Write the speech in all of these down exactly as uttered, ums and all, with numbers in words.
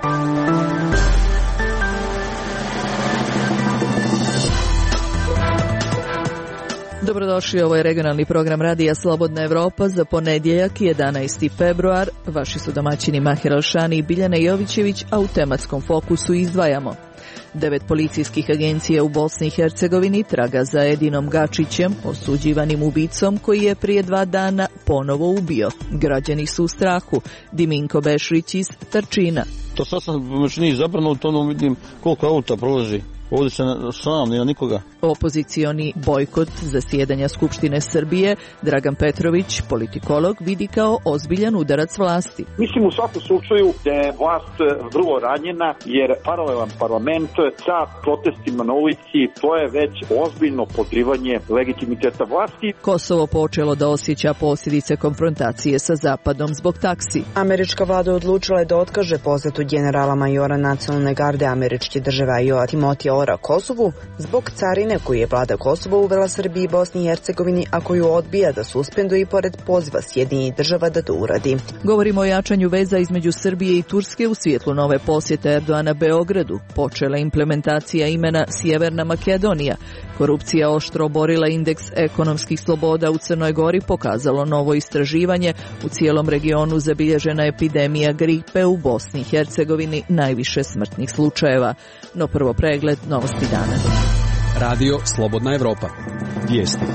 Dobrodošli, ovo je regionalni program Radija Slobodna Evropa za ponedjeljak jedanaesti februar. Vaši su domaćini Mahir Alšani i Biljana Jovićević, a u tematskom fokusu izdvajamo. Devet policijskih agencija u Bosni i Hercegovini traga za Edinom Gačićem, osuđivanim ubicom koji je prije dva dana ponovo ubio. Građani su u strahu. Diminko Bešrić iz Trčina. To sad sam čini zabrano, to ono vidim koliko auta prolazi. Ovdje se sam, nema nikoga. Opozicioni bojkot zasjedanja Skupštine Srbije Dragan Petrović, politikolog, vidi kao ozbiljan udarac vlasti. Mislim u svakom slučaju da je vlast vrlo ranjena jer paralelan parlament sa protestima na ulici, to je već ozbiljno podrivanje legitimiteta vlasti. Kosovo počelo da osjeća posljedice konfrontacije sa Zapadom zbog taksi. Američka vlada odlučila je da otkaže posetu generala majora nacionalne garde američke države Ajoa Timotija Ora Kosovu zbog carine koju je vlada Kosova uvela Srbiji i Bosni i Hercegovini, a koju odbija da suspenduje i pored poziva Sjedinjenih država da to uradi. Govorimo o jačanju veza između Srbije i Turske u svjetlu nove posjete Erdoana Beogradu. Počela implementacija imena Sjeverna Makedonija. Korupcija oštro oborila indeks ekonomskih sloboda u Crnoj Gori, pokazalo novo istraživanje. U cijelom regionu zabilježena epidemija gripe, u Bosni i Hercegovini najviše smrtnih slučajeva. No prvo pregled novosti dana. Radio Slobodna Evropa. Vijesti.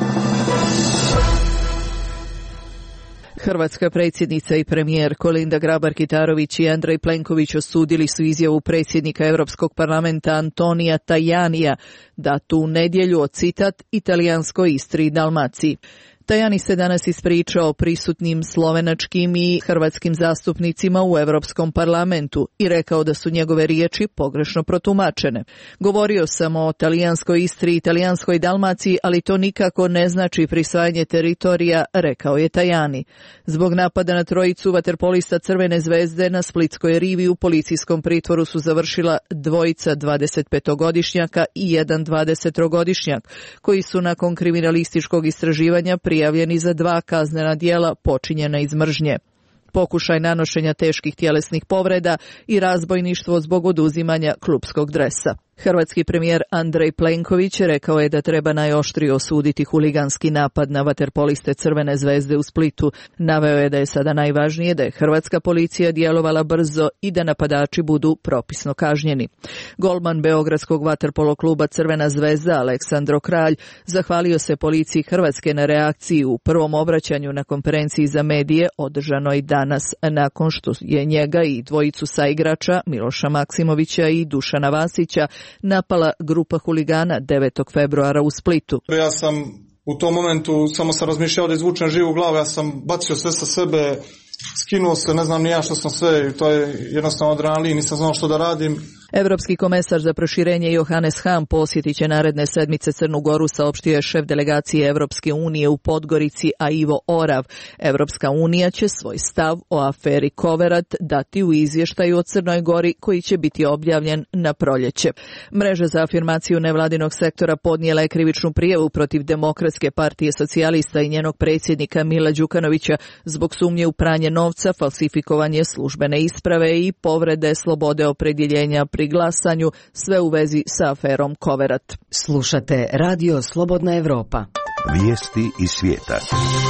Hrvatska predsjednica i premijer Kolinda Grabar-Kitarović i Andrej Plenković osudili su izjavu predsjednika Europskog parlamenta Antonija Tajanija datu u nedjelju o, citat, italijanskoj Istri i Dalmaciji. Tajani se danas ispričao prisutnim slovenačkim i hrvatskim zastupnicima u Europskom parlamentu i rekao da su njegove riječi pogrešno protumačene. Govorio sam o talijanskoj Istri i italijanskoj Dalmaciji, ali to nikako ne znači prisvajanje teritorija, rekao je Tajani. Zbog napada na trojicu vaterpolista Crvene zvezde na Splitskoj rivi u policijskom pritvoru su završila dvojica dvadesetpetogodišnjaka i jedan dvadesettrogodišnjak, koji su nakon kriminalističkog istraživanja prijavljeni za dva kaznena djela počinjena iz mržnje. Pokušaj nanošenja teških tjelesnih povreda i razbojništvo zbog oduzimanja klupskog dresa. Hrvatski premijer Andrej Plenković rekao je da treba najoštrije osuditi huliganski napad na vaterpoliste Crvene zvezde u Splitu. Naveo je da je sada najvažnije da je hrvatska policija djelovala brzo i da napadači budu propisno kažnjeni. Golman beogradskog vaterpolo kluba Crvena zvezda Aleksandro Kralj zahvalio se policiji Hrvatske na reakciji u prvom obraćanju na konferenciji za medije održanoj danas nakon što je njega i dvojicu saigrača Miloša Maksimovića i Dušana Vasića napala grupa huligana devetog februara u Splitu. Ja sam u tom momentu samo sam razmišljao da izvučem živu glavu, ja sam bacio sve sa sebe, skinuo se, ne znam ni ja što sam sve, to je jednostavno adrenalin, nisam znao što da radim. Evropski komesar za proširenje Johannes Hahn posjetit će naredne sedmice Crnu Goru, saopštio je šef delegacije Evropske unije u Podgorici, a Ivo Orav. Evropska unija će svoj stav o aferi Koverat dati u izvještaju o Crnoj Gori koji će biti objavljen na proljeće. Mreža za afirmaciju nevladinog sektora podnijela je krivičnu prijavu protiv Demokratske partije socijalista i njenog predsjednika Mila Đukanovića zbog sumnje u pranje novca, falsifikovanje službene isprave i povrede slobode opredjeljenja pri glasanju, sve u vezi sa aferom Koverat. Slušate Radio Slobodna Evropa. Vijesti iz svijeta.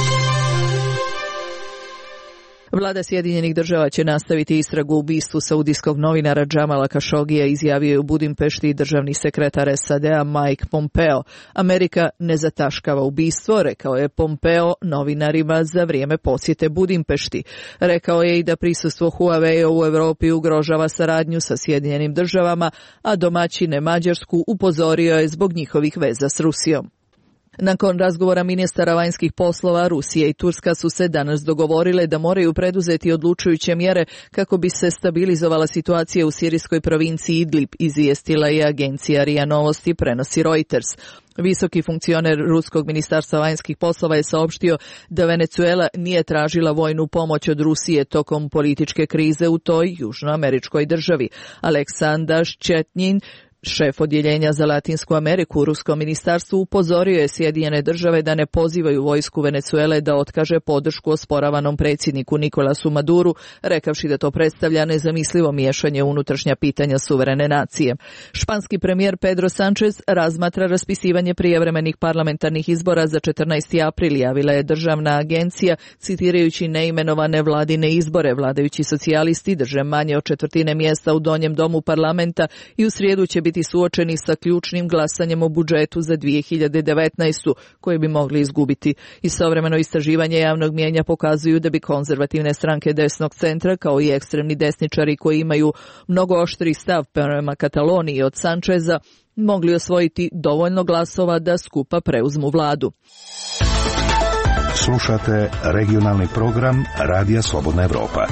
Vlada Sjedinjenih država će nastaviti istragu u ubistvu saudijskog novinara Džamala Kašogija, izjavio je u Budimpešti državni sekretar S A D-a Mike Pompeo. Amerika ne zataškava ubistvo, rekao je Pompeo novinarima za vrijeme posjete Budimpešti. Rekao je i da prisustvo Huawei u Europi ugrožava saradnju sa Sjedinjenim državama, a domaćine Mađarsku upozorio je zbog njihovih veza s Rusijom. Nakon razgovora ministara vanjskih poslova, Rusija i Turska su se danas dogovorile da moraju preduzeti odlučujuće mjere kako bi se stabilizovala situacija u sirijskoj provinciji Idlib, izvijestila je agencija R I A Novosti, prenosi Reuters. Visoki funkcioner Ruskog ministarstva vanjskih poslova je saopštio da Venezuela nije tražila vojnu pomoć od Rusije tokom političke krize u toj južnoameričkoj državi. Aleksandar Ščetnjin, Šef odjeljenja za Latinsku Ameriku u Ruskom ministarstvu upozorio je Sjedinjene države da ne pozivaju vojsku Venezuele da otkaže podršku osporavanom predsjedniku Nikolasu Maduru, rekavši da to predstavlja nezamislivo miješanje u unutrašnja pitanja suverene nacije. Španski premijer Pedro Sánchez razmatra raspisivanje prijevremenih parlamentarnih izbora za četrnaesti april, javila je državna agencija, citirajući neimenovane vladine izbore. Vladajući socijalisti drže manje od četvrtine mjesta u donjem domu parlamenta i u srijedu će biti biti suočeni sa ključnim glasanjem o budžetu za dvije hiljade devetnaestu koje bi mogli izgubiti. Istovremeno istraživanje javnog mijenja pokazuju da bi konzervativne stranke desnog centra kao i ekstremni desničari koji imaju mnogo oštri stav prema Kataloniji od Sančeza mogli osvojiti dovoljno glasova da skupa preuzmu vladu. Slušate regionalni program Radija Slobodna Evropa.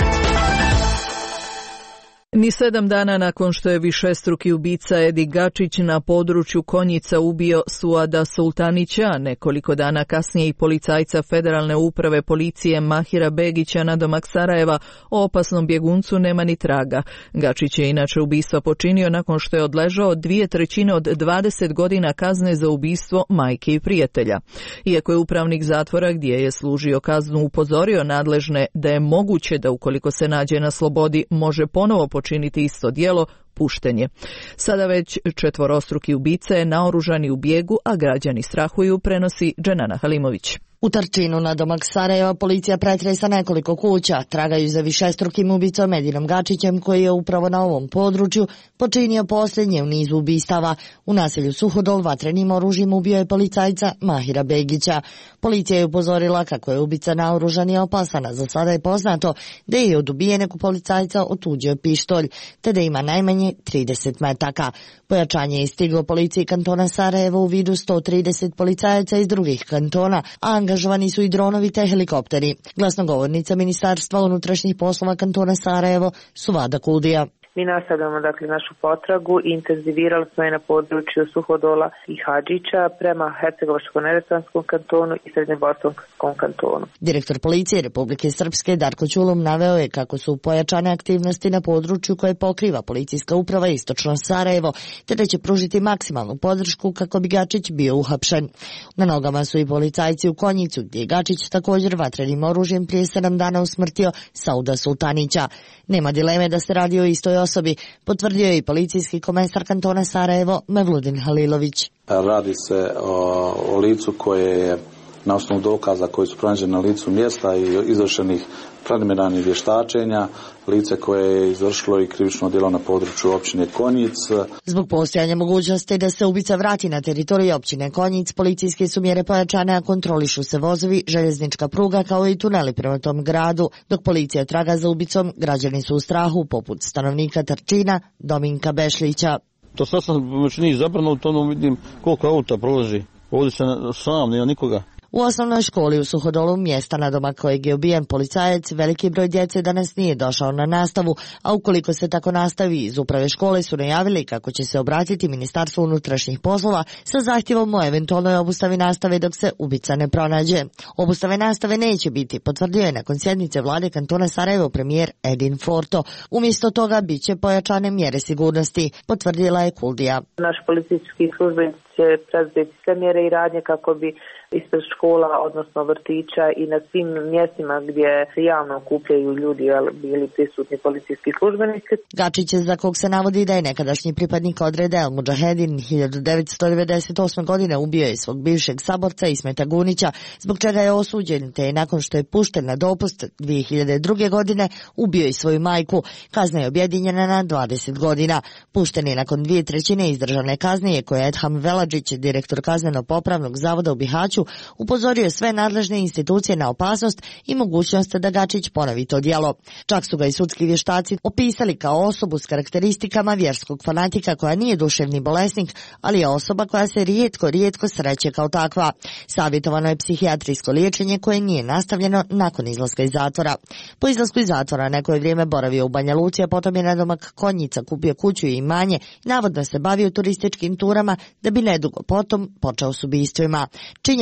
Ni sedam dana nakon što je višestruki ubica Edi Gačić na području Konjica ubio Suada Sultanića, nekoliko dana kasnije i policajca Federalne uprave policije Mahira Begića nadomak Sarajeva, o opasnom bjeguncu nema ni traga. Gačić je inače ubistva počinio nakon što je odležao dvije trećine od dvadeset godina kazne za ubistvo majke i prijatelja. Iako je upravnik zatvora gdje je služio kaznu upozorio nadležne da je moguće da ukoliko se nađe na slobodi može ponovo počiniti činiti isto djelo, pušten je. Sada već četvorostruki ubica je naoružani u bijegu, a građani strahuju, prenosi Dženana Halimović. U Trčinu nadomak Sarajeva policija pretresa nekoliko kuća, tragaju za višestrukim ubicom Edinom Gačićem koji je upravo na ovom području počinio posljednje u nizu ubistava. U naselju Suhodol vatrenim oružjem ubio je policajca Mahira Begića. Policija je upozorila kako je ubica naoružan i opasan, a za sada je poznato da je od ubijenog policajca otuđio pištolj, te da ima najmanje trideset metaka. Pojačanje je stiglo policiji kantona Sarajevo u vidu sto trideset policajaca iz drugih kantona, a angažovani su i dronovi te helikopteri. Glasnogovornica Ministarstva unutrašnjih poslova kantona Sarajevo, Suvada Kuldija. Mi nastavljamo dakle našu potragu i intenzivirali smo je na području Suhodola i Hadžića prema Hercegovačko-neretvanskom kantonu i Srednjebosanskom kantonu. Direktor policije Republike Srpske Darko Ćulom naveo je kako su pojačane aktivnosti na području koje pokriva policijska uprava Istočno Sarajevo, te da će pružiti maksimalnu podršku kako bi Gačić bio uhapšen. Na nogama su i policajci u Konjicu, gdje je Gačić također vatrenim oružjem prije sedam dana usmrtio Sauda Sultanića. Nema dileme da se radi o istoj osobi, potvrdio je i policijski komesar kantona Sarajevo Mevludin Halilović. Radi se o, o licu koje je na osnovu dokaza koji su pronađeni na licu mjesta i izvršenih preliminarnih vještačenja, lice koje je izvršilo i krivično djelo na području općine Konjic. Zbog postojanja mogućnosti da se ubica vrati na teritoriju općine Konjic, policijske su mjere pojačane, a kontrolišu se vozovi, željeznička pruga kao i tuneli prema tom gradu. Dok policija traga za ubicom, građani su u strahu, poput stanovnika Trčina Dominka Bešlića. To sad sam čini zabrano, to ono vidim koliko auta prolazi. Ovdje se sam, nema nikoga. U osnovnoj školi u Suhodolu, mjesta nadomak kojeg je ubijen policajac, veliki broj djece danas nije došao na nastavu, a ukoliko se tako nastavi, iz uprave škole su najavili kako će se obratiti Ministarstvu unutrašnjih poslova sa zahtjevom o eventualnoj obustavi nastave dok se ubica ne pronađe. Obustave nastave neće biti, potvrdio je nakon sjednice vlade kantona Sarajevo premijer Edin Forto. Umjesto toga bit će pojačane mjere sigurnosti, potvrdila je Kuldija. Naš policijski službenici će preduzeti sve mjere i radnje kako bi ispred škola, odnosno vrtića i na svim mjestima gdje se javno okupljaju ljudi bili prisutni policijski službenici. Gačić, za kog se navodi da je nekadašnji pripadnik odreda El Mudžahedin, hiljadu devetsto devedeset osme. godine ubio je svog bivšeg saborca Ismeta Gunića, zbog čega je osuđen, te je nakon što je pušten na dopust dvije hiljade druge. godine ubio i svoju majku. Kazna je objedinjena na dvadeset godina. Pušten je nakon dvije trećine izdržane kazne, koje je Edham Veladžić, direktor kazneno-popravnog zavoda u Bihaću, upozorio sve nadležne institucije na opasnost i mogućnost da Gačić ponovi to djelo. Čak su ga i sudski vještaci opisali kao osobu s karakteristikama vjerskog fanatika koja nije duševni bolesnik, ali je osoba koja se rijetko, rijetko sreće kao takva. Savjetovano je psihijatrijsko liječenje koje nije nastavljeno nakon izlaska iz zatvora. Po izlasku iz zatvora neko je vrijeme boravio u Banja Luci, a potom je nadomak Konjica kupio kuću i imanje, navodno se bavio turističkim turama da bi nedugo potom počeo s ubistvima. Činjenica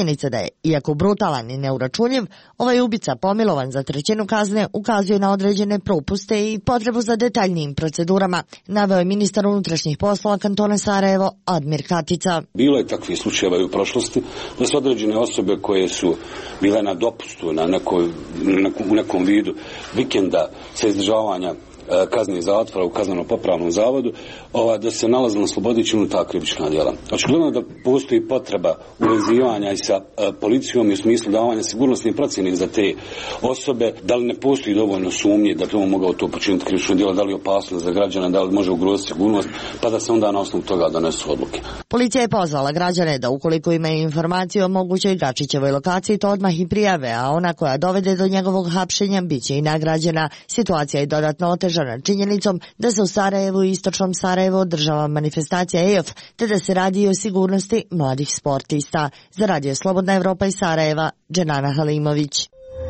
Činjenica da je, iako brutalan i neuračunljiv, ovaj ubica pomilovan za trećinu kazne ukazuje na određene propuste i potrebu za detaljnijim procedurama, naveo je ministar unutrašnjih poslova kantona Sarajevo Admir Katica. Bilo je takvih slučajeva i u prošlosti da su određene osobe koje su bile na dopustu na nekoj, u nekom vidu vikenda sa izdržavanja kazni zatvora u kazneno-popravnom zavodu, ova, da se nalaze na slobodi činu ta krivična djela. Očigledno da postoji potreba uvezivanja i sa a, policijom i u smislu davanja sigurnosnih procjene za te osobe, da li ne postoji dovoljno sumnje da bi on mogao to počiniti krivično djelo, da li je opasnost za građana, da li može ugroziti sigurnost, pa da se onda na osnovu toga donesu odluke. Policija je pozvala građane da ukoliko imaju informaciju o mogućoj Gačićevoj lokaciji, to odmah i prijave, a ona koja dovede do njegovog hapšenja bit će i nagrađena. Situacija je dodatno otežana činjenicom da se u Sarajevu i istočnom Sarajevu održava manifestacija E F, te da se radi o sigurnosti mladih sportista. Za Radio Slobodna Evropa iz Sarajeva, Dženana Halimović.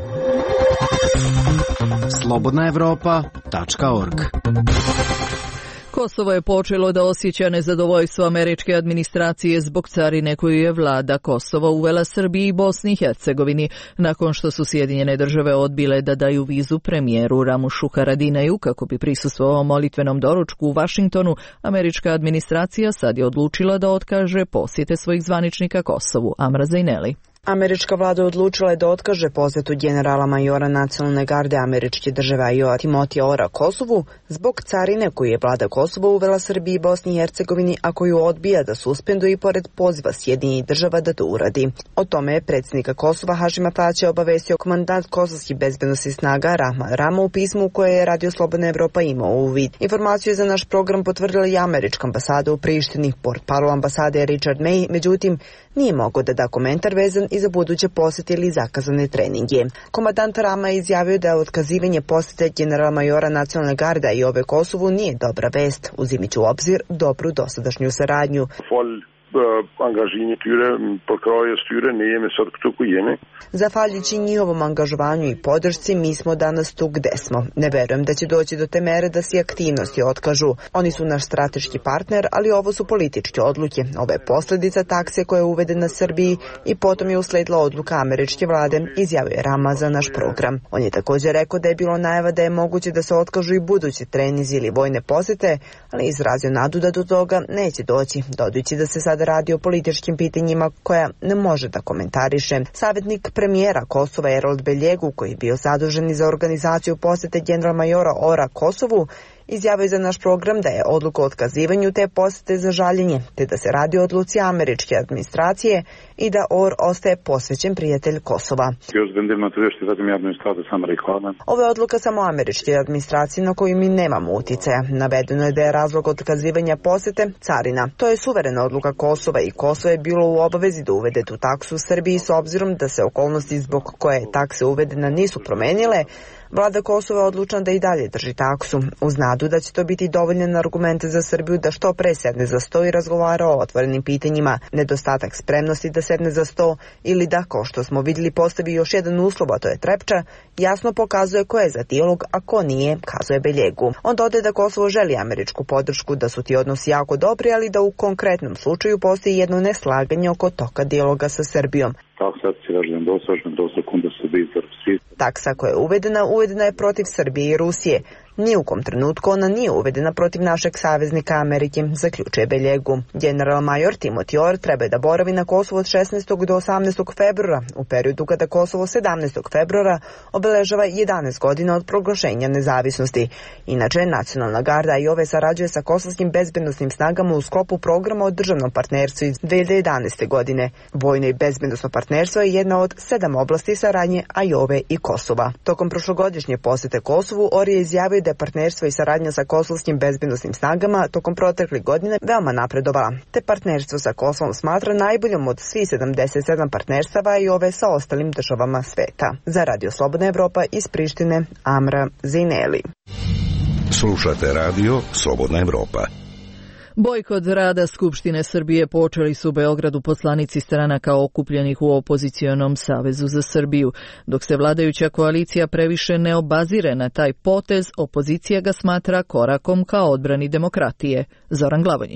slobodna evropa tačka org. Kosovo je počelo da osjeća nezadovoljstvo američke administracije zbog carine koju je vlada Kosova uvela Srbiji i Bosni i Hercegovini, nakon što su Sjedinjene države odbile da daju vizu premijeru Ramušu Haradinaju kako bi prisustvovao molitvenom doručku u Vašingtonu. Američka administracija sad je odlučila da otkaže posjete svojih zvaničnika Kosovu. Amra Zajneli. Američka vlada odlučila je da otkaže posjetu generala majora nacionalne garde američke države I O A Timotija Ora Kosovu zbog carine koju je vlada Kosova uvela Srbiji i Bosni i Hercegovini, a koju odbija da suspenduje i pored poziva Sjedinjenih država da to uradi. O tome je predsjednika Kosova Hašima Tačija obavestio komandant kosovskih bezbednosnih snaga Rahman Rama u pismu koje je Radio Slobodna Evropa imao uvid. Informaciju je za naš program potvrdila i američka ambasada u Prištini. Portparol ambasade je Richard May, međutim, nije mogao da da komentar vezan i za buduće posjete ili zakazane treninge. Komandant Rama je izjavio da otkazivanje posjete generala majora nacionalne garde I O A Kosovu nije dobra vest, uzimajući u obzir dobru dosadašnju saradnju. Zahvaljujući njihovom angažovanju i podršci, mi smo danas tu gde smo. Ne verujem da će doći do te mere da se aktivnosti otkažu. Oni su naš strateški partner, ali ovo su političke odluke. Ovo je posljedica takse koja je uvedena Srbiji i potom je usledila odluka američke vlade, izjavio je Rama za naš program. On je također rekao da je bilo najava da je moguće da se otkažu i budući trenizi ili vojne posjete, ali izrazio nadu da do toga neće doći, dodajući da se sada radi o političkim pitanjima koja ne može da komentariše. Savjetnik premijera Kosova Erold Beljegu, koji je bio zadužen za organizaciju posjete general majora Ora Kosovu, izjavio za naš program da je odluka o otkazivanju te posjete za žaljenje, te da se radi o odluci američke administracije i da Or ostaje posvećen prijatelj Kosova. Ovo je odluka samo američke administracije na koju mi nemamo uticaja. Navedeno je da je razlog otkazivanja posjete carina. To je suverena odluka Kosova i Kosovo je bilo u obavezi da uvede tu taksu u Srbiji s obzirom da se okolnosti zbog koje takse uvedena nisu promenile. Vlada Kosova je odlučna da i dalje drži taksu, uz nadu da će to biti dovoljan argument za Srbiju da što pre sedne za sto i razgovara o otvorenim pitanjima. Nedostatak spremnosti da sedne za sto ili da, kao što smo vidjeli, postavi još jedan uslov, a to je Trepča, jasno pokazuje ko je za dijalog, a ko nije, kazuje Beljegu. On dodaje da Kosovo želi američku podršku, da su ti odnosi jako dobri, ali da u konkretnom slučaju postoji jedno neslaganje oko toka dijaloga sa Srbijom. Taksa koja je uvedena, uvedena je protiv Srbije i Rusije. Ni u kom trenutku ona nije uvedena protiv našeg saveznika Amerike, zaključuje Beljegu. General major Timothy Orr treba da boravi na Kosovu od šesnaestog do osamnaestog februara, u periodu kada Kosovo sedamnaestog februara obeležava jedanaest godina od proglašenja nezavisnosti. Inače, Nacionalna garda I O A sarađuje sa kosovskim bezbednosnim snagama u sklopu programa o državnom partnerstvu iz dve hiljade jedanaeste godine. Vojno i bezbednosno partnerstvo je jedna od sedam oblasti saradnje I O A i Kosova. Tokom prošlogodišnje posete Kosovu, Orr je izjavio da je partnerstvo i saradnja sa kosovskim bezbednosnim snagama tokom proteklih godine veoma napredovala, te partnerstvo sa Kosovom smatra najboljom od svih sedamdeset sedam partnerstava I O A sa ostalim državama sveta. Za Radio Slobodna Evropa iz Prištine, Amra Zajneli. Slušate Radio Slobodna Evropa. Bojkot rada Skupštine Srbije počeli su u Beogradu poslanici stranaka okupljenih u opozicionom Savezu za Srbiju. Dok se vladajuća koalicija previše ne obazire na taj potez, opozicija ga smatra korakom ka odbrani demokratije. Zoran Glavonjić.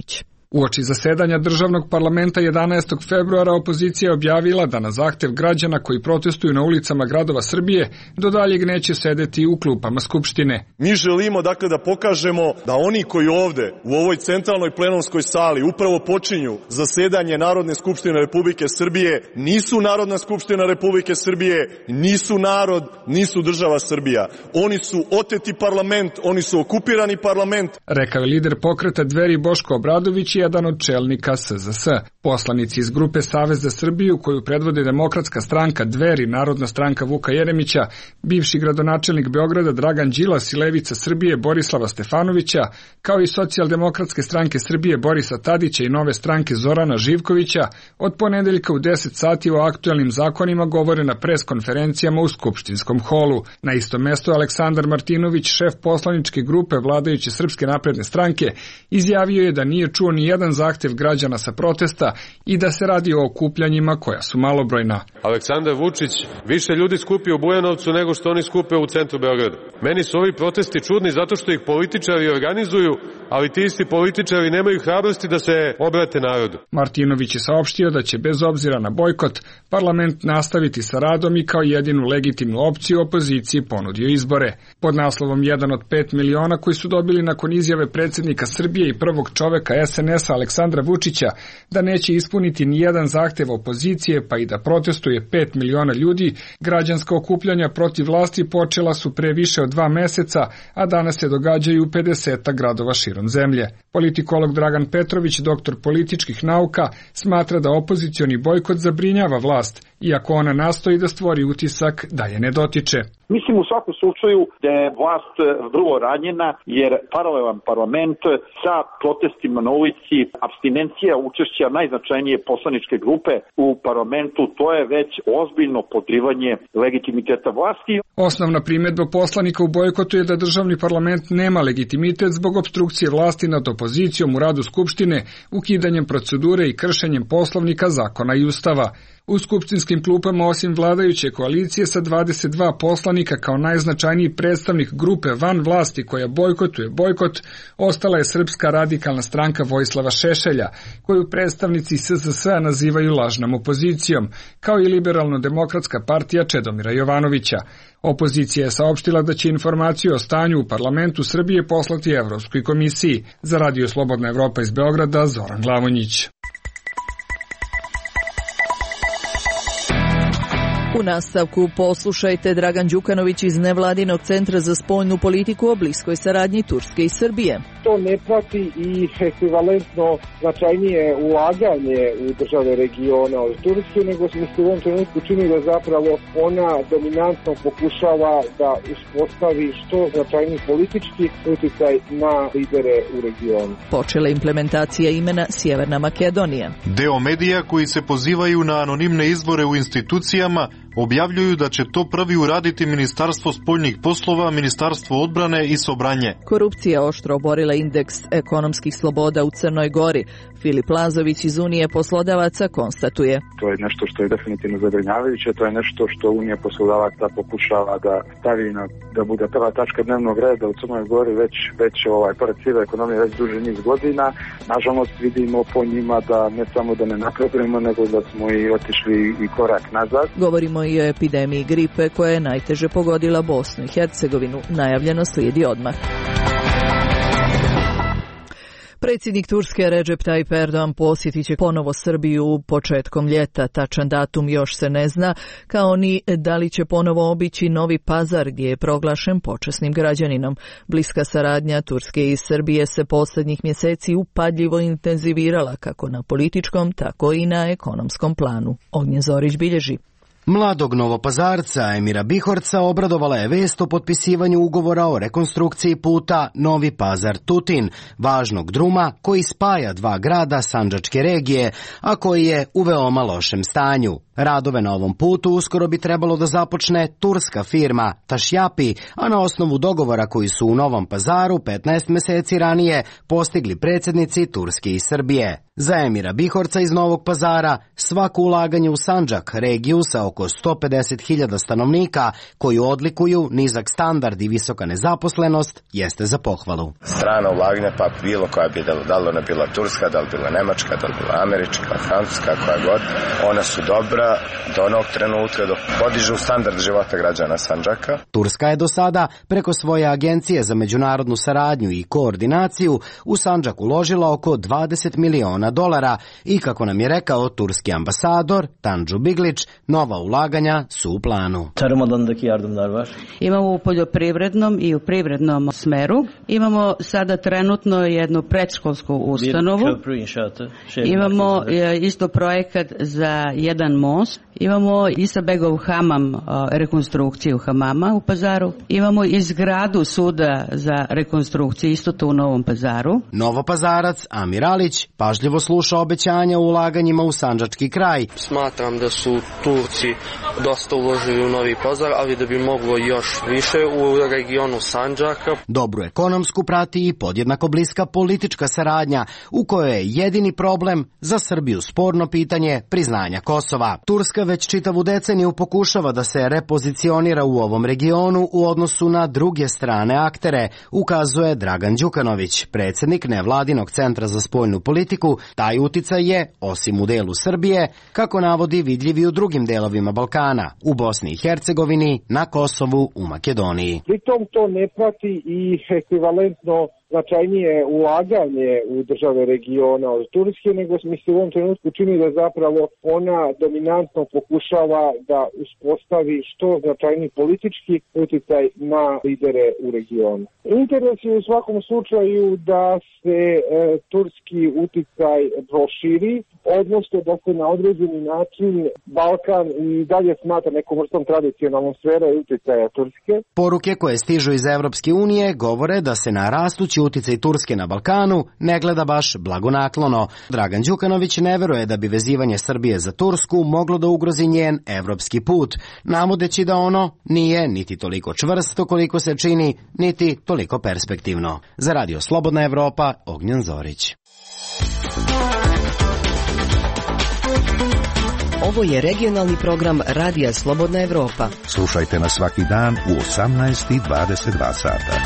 Uoči zasedanja državnog parlamenta jedanaestog februara opozicija je objavila da na zahtev građana koji protestuju na ulicama gradova Srbije do daljeg neće sedeti u klupama Skupštine. Mi želimo dakle da pokažemo da oni koji ovde u ovoj centralnoj plenumskoj sali upravo počinju zasedanje Narodne skupštine Republike Srbije nisu Narodna skupština Republike Srbije, nisu narod, nisu država Srbija. Oni su oteti parlament, oni su okupirani parlament. Rekao je lider pokreta Dveri Boško Obradović, jedan od čelnika S Z S. Poslanici iz grupe Savez za Srbiju, koju predvodi Demokratska stranka Dveri, Narodna stranka Vuka Jeremića, bivši gradonačelnik Beograda Dragan Đilas i Levica Srbije Borislava Stefanovića, kao i Socijaldemokratske stranke Srbije Borisa Tadića i Nove stranke Zorana Živkovića, od ponedeljka u deset sati o aktuelnim zakonima govore na pres konferencijama u Skupštinskom holu. Na isto mesto Aleksandar Martinović, šef poslaničke grupe vladajuće Srpske napredne stranke, izjavio je da nije čuo ni jedan zahtev građana sa protesta i da se radi o okupljanjima koja su malobrojna. Aleksandar Vučić više ljudi skupi u Bujanovcu nego što oni skupe u centru Beograda. Meni su ovi protesti čudni zato što ih političari organizuju, ali ti isti političari nemaju hrabrosti da se obrate narodu. Martinović je saopštio da će bez obzira na bojkot parlament nastaviti sa radom i kao jedinu legitimnu opciju opoziciji ponudio izbore. Pod naslovom jedan od pet miliona koji su dobili nakon izjave predsjednika Srbije i prvog čoveka S N S-a Aleksandra Vučića da neće ispuniti ni jedan zahtev opozicije pa i da protestuje pet miliona ljudi, građanska okupljanja protiv vlasti počela su pre više od dva meseca, a danas se događaju u pedeseta gradova širom zemlje. Politikolog Dragan Petrović, doktor političkih nauka, smatra da opozicioni bojkot zabrinjava vlast, iako ona nastoji da stvori utisak da je ne dotiče. Mislim u svakom slučaju da je vlast vrlo ranjena jer paralelan parlament sa protestima na ulici, apstinencija učešća najznačajnije poslaničke grupe u parlamentu, to je već ozbiljno podrivanje legitimiteta vlasti. Osnovna primjedba poslanika u bojkotu je da državni parlament nema legitimitet zbog opstrukcije vlasti nad opozicijom u radu Skupštine, ukidanjem procedure i kršenjem poslovnika, zakona i ustava. U skupštinskim klupama osim vladajuće koalicije sa dvadeset dva poslanika kao najznačajniji predstavnik grupe van vlasti koja bojkotuje bojkot, ostala je Srpska radikalna stranka Vojislava Šešelja, koju predstavnici S Z S-a nazivaju lažnom opozicijom, kao i Liberalno-demokratska partija Čedomira Jovanovića. Opozicija je saopštila da će informaciju o stanju u parlamentu Srbije poslati Evropskoj komisiji. Za Radio Slobodna Evropa iz Beograda, Zoran Glavonjić. U nastavku poslušajte Dragan Đukanović iz Nevladinog centra za spoljnu politiku o bliskoj saradnji Turske i Srbije. To ne prati i ekvivalentno značajnije ulaganje u države regiona od Turske, nego se u ovom trenutku čini da zapravo ona dominantno pokušava da uspostavi što značajniji politički uticaj na lidere u regionu. Počela implementacija imena Sjeverna Makedonija. Deo medija koji se pozivaju na anonimne izbore u institucijama objavljuju da će to prvi uraditi Ministarstvo spoljnih poslova, Ministarstvo odbrane i Sobranje. Korupcija oštro oborila indeks ekonomskih sloboda u Crnoj Gori. Filip Lazović iz Unije poslodavaca konstatuje. To je nešto što je definitivno zabrinjavajuće, to je nešto što Unija poslodavaca pokušava da stavi na, da bude prva tačka dnevnog reda u Crnoj Gori već, već ovaj, pored sive ekonomije već duži niz godina. Nažalost vidimo po njima da ne samo da ne napredujemo, nego da smo i otišli i korak nazad. Govorimo i o epidemiji gripe koja je najteže pogodila Bosnu i Hercegovinu. Najavljeno slijedi odmah. Predsjednik Turske Recep Tayyip Erdogan posjetit će ponovo Srbiju početkom ljeta. Tačan datum još se ne zna, kao ni da li će ponovo obići Novi Pazar gdje je proglašen počasnim građaninom. Bliska saradnja Turske i Srbije se posljednjih mjeseci upadljivo intenzivirala kako na političkom, tako i na ekonomskom planu. Ognjen Zorić bilježi. Mladog Novopazarca Emira Bihorca obradovala je vest o potpisivanju ugovora o rekonstrukciji puta Novi Pazar-Tutin, važnog druma koji spaja dva grada sandžačke regije, a koji je u veoma lošem stanju. Radove na ovom putu uskoro bi trebalo da započne turska firma Tašjapi, a na osnovu dogovora koji su u Novom Pazaru petnaest meseci ranije postigli predsjednici Turske i Srbije. Za Emira Bihorca iz Novog Pazara svako ulaganje u Sandžak, regiju sa oko sto pedeset hiljada stanovnika, koju odlikuju nizak standard i visoka nezaposlenost, jeste za pohvalu. Strana ulaganja, pa bilo koja bi, da li ona bila turska, da li bila nemačka, da li bila američka, francuska, koja god, ona su dobra do onog trenutka dok podižu standard života građana Sandžaka. Turska je do sada preko svoje agencije za međunarodnu saradnju i koordinaciju u Sandžak uložila oko dvadeset miliona dolara i, kako nam je rekao turski ambasador Tanju Biglić, nova ulaganja su u planu. Imamo u poljoprivrednom i u privrednom smeru. Imamo sada trenutno jednu predškolsku ustanovu. Imamo isto projekat za jedan most. Imamo Isabegov hamam, rekonstrukciju hamama u Pazaru. Imamo izgradu suda za rekonstrukciju isto tu u Novom Pazaru. Novopazarac Amir Alić pažljivo sluša obećanja o ulaganjima u sandžački kraj. Smatram da su Turci dosta uložili u Novi Pazar, ali da bi moglo još više u regionu Sandžaka. Dobru ekonomsku prati i podjednako bliska politička saradnja, u kojoj je jedini problem za Srbiju sporno pitanje priznanja Kosova. Turska već čitavu deceniju pokušava da se repozicionira u ovom regionu u odnosu na druge strane aktere, ukazuje Dragan Đukanović, predsjednik nevladinog centra za spoljnu politiku. Taj uticaj je, osim u delu Srbije, kako navodi, vidljiv i u drugim delovima Balkana, u Bosni i Hercegovini, na Kosovu, u Makedoniji. Pritom to ne prati i ekvivalentno značajnije ulaganje u države regiona od Turske, nego mi se u ovom trenutku čini da zapravo ona dominantno pokušava da uspostavi što značajniji politički uticaj na lidere u regionu. Interes je u svakom slučaju da se e, turski uticaj proširi, odnosno da se na određeni način Balkan i dalje smatra nekom vrstom tradicionalnom sfere uticaja Turske. Poruke koje stižu iz Evropske unije govore da se na rastući uticaj Turske na Balkanu ne gleda baš blagonaklono. Dragan Đukanović ne veruje da bi vezivanje Srbije za Tursku moglo da ugrozi njen evropski put, navodeći da ono nije niti toliko čvrsto koliko se čini, niti toliko perspektivno. Za Radio Slobodna Evropa, Ognjen Zorić. Ovo je regionalni program Radija Slobodna Evropa. Slušajte nas svaki dan u osamnaest i dvadeset dva sata.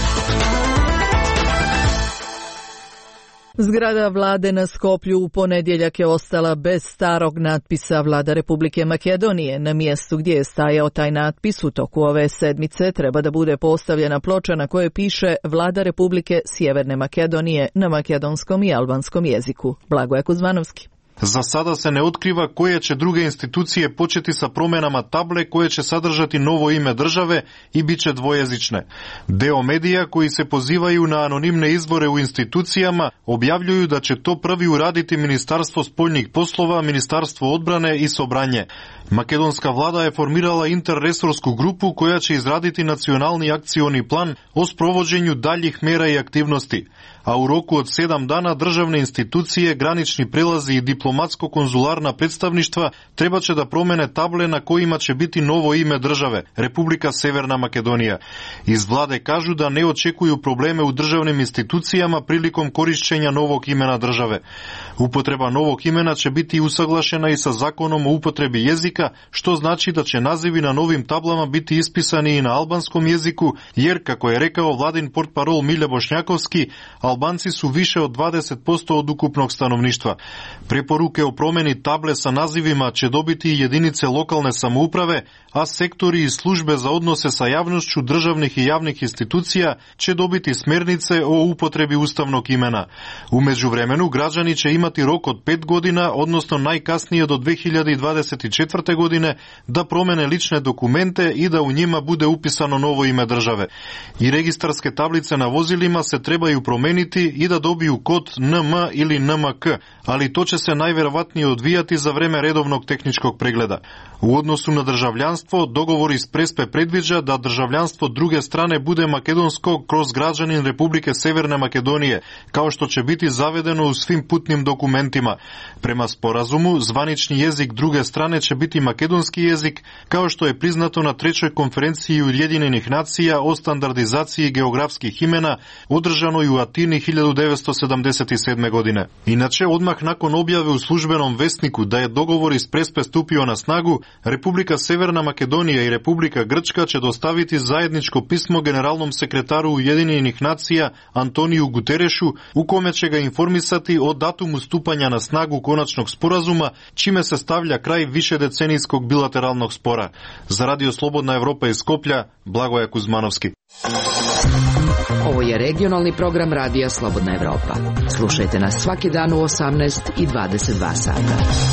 Zgrada vlade na Skoplju u ponedjeljak je ostala bez starog natpisa Vlada Republike Makedonije. Na mjestu gdje je stajao taj natpis u toku ove sedmice treba da bude postavljena ploča na kojoj piše Vlada Republike Sjeverne Makedonije na makedonskom i albanskom jeziku. Blagoje Kuzmanovski. Za sada se ne otkriva koje će druge institucije početi sa promjenama table koje će sadržati novo ime države i bit će dvojezične. Deo medija koji se pozivaju na anonimne izbore u institucijama objavljuju da će to prvi uraditi Ministarstvo spoljnih poslova, Ministarstvo odbrane i Sobranje. Makedonska vlada je formirala interresorsku grupu koja će izraditi nacionalni akcioni plan o sprovođenju daljih mera i aktivnosti, a u roku od sedam dana državne institucije, granični prelazi i diplomatsko-konzularna predstavništva treba će da promene table na kojima će biti novo ime države, Republika Severna Makedonija. Iz vlade kažu da ne očekuju probleme u državnim institucijama prilikom korišćenja novog imena države. Upotreba novog imena će biti usaglašena i sa zakonom o upotrebi jezika, što znači da će nazivi na novim tablama biti ispisani i na albanskom jeziku, jer, kako je rekao vladin portparol Milja Bošnjakovski, Albanci su više od dvadeset posto od ukupnog stanovništva. Preporuke o promjeni table sa nazivima će dobiti i jedinice lokalne samouprave, a sektori i službe za odnose sa javnošću državnih i javnih institucija će dobiti smjernice o upotrebi ustavnog imena. U međuvremenu građani će imati rok od pet godina, odnosno najkasnije do dve hiljade dvadeset četvrte. godine, da promene lične dokumente i da u njima bude upisano novo ime države. I registarske tablice na vozilima se trebaju promeniti i da dobiju kod N M ili N M K, ali to će se najverovatnije odvijati za vreme redovnog tehničkog pregleda. U odnosu na državljanstvo, dogovor iz Prespe predviđa da državljanstvo druge strane bude makedonsko kroz građanin Republike Severne Makedonije, kao što će biti zavedeno u svim putnim dokumentima. Prema sporazumu, zvanični jezik druge strane će biti makedonski jezik, kao što je priznato na trećoj konferenciji Ujedinjenih nacija o standardizaciji geografskih imena, održanoj u Atini hiljadu devetsto sedamdeset sedme. godine. Inače, odmah nakon objave u službenom vesniku da je dogovor iz Prespe stupio na snagu, Republika Severna Makedonija i Republika Grčka će dostaviti zajedničko pismo generalnom sekretaru Ujedinjenih nacija Antoniju Guterešu, u kome će ga informisati o datumu stupanja na snagu konačnog sporazuma, čime se stavlja kraj višedecenijskog bilateralnog spora. Za Radio Slobodna Evropa iz Skoplja, Blagoje Kuzmanovski. Ovo je regionalni program Radija Slobodna Evropa. Slušajte nas svaki dan u osamnaest i dvadeset dva sata.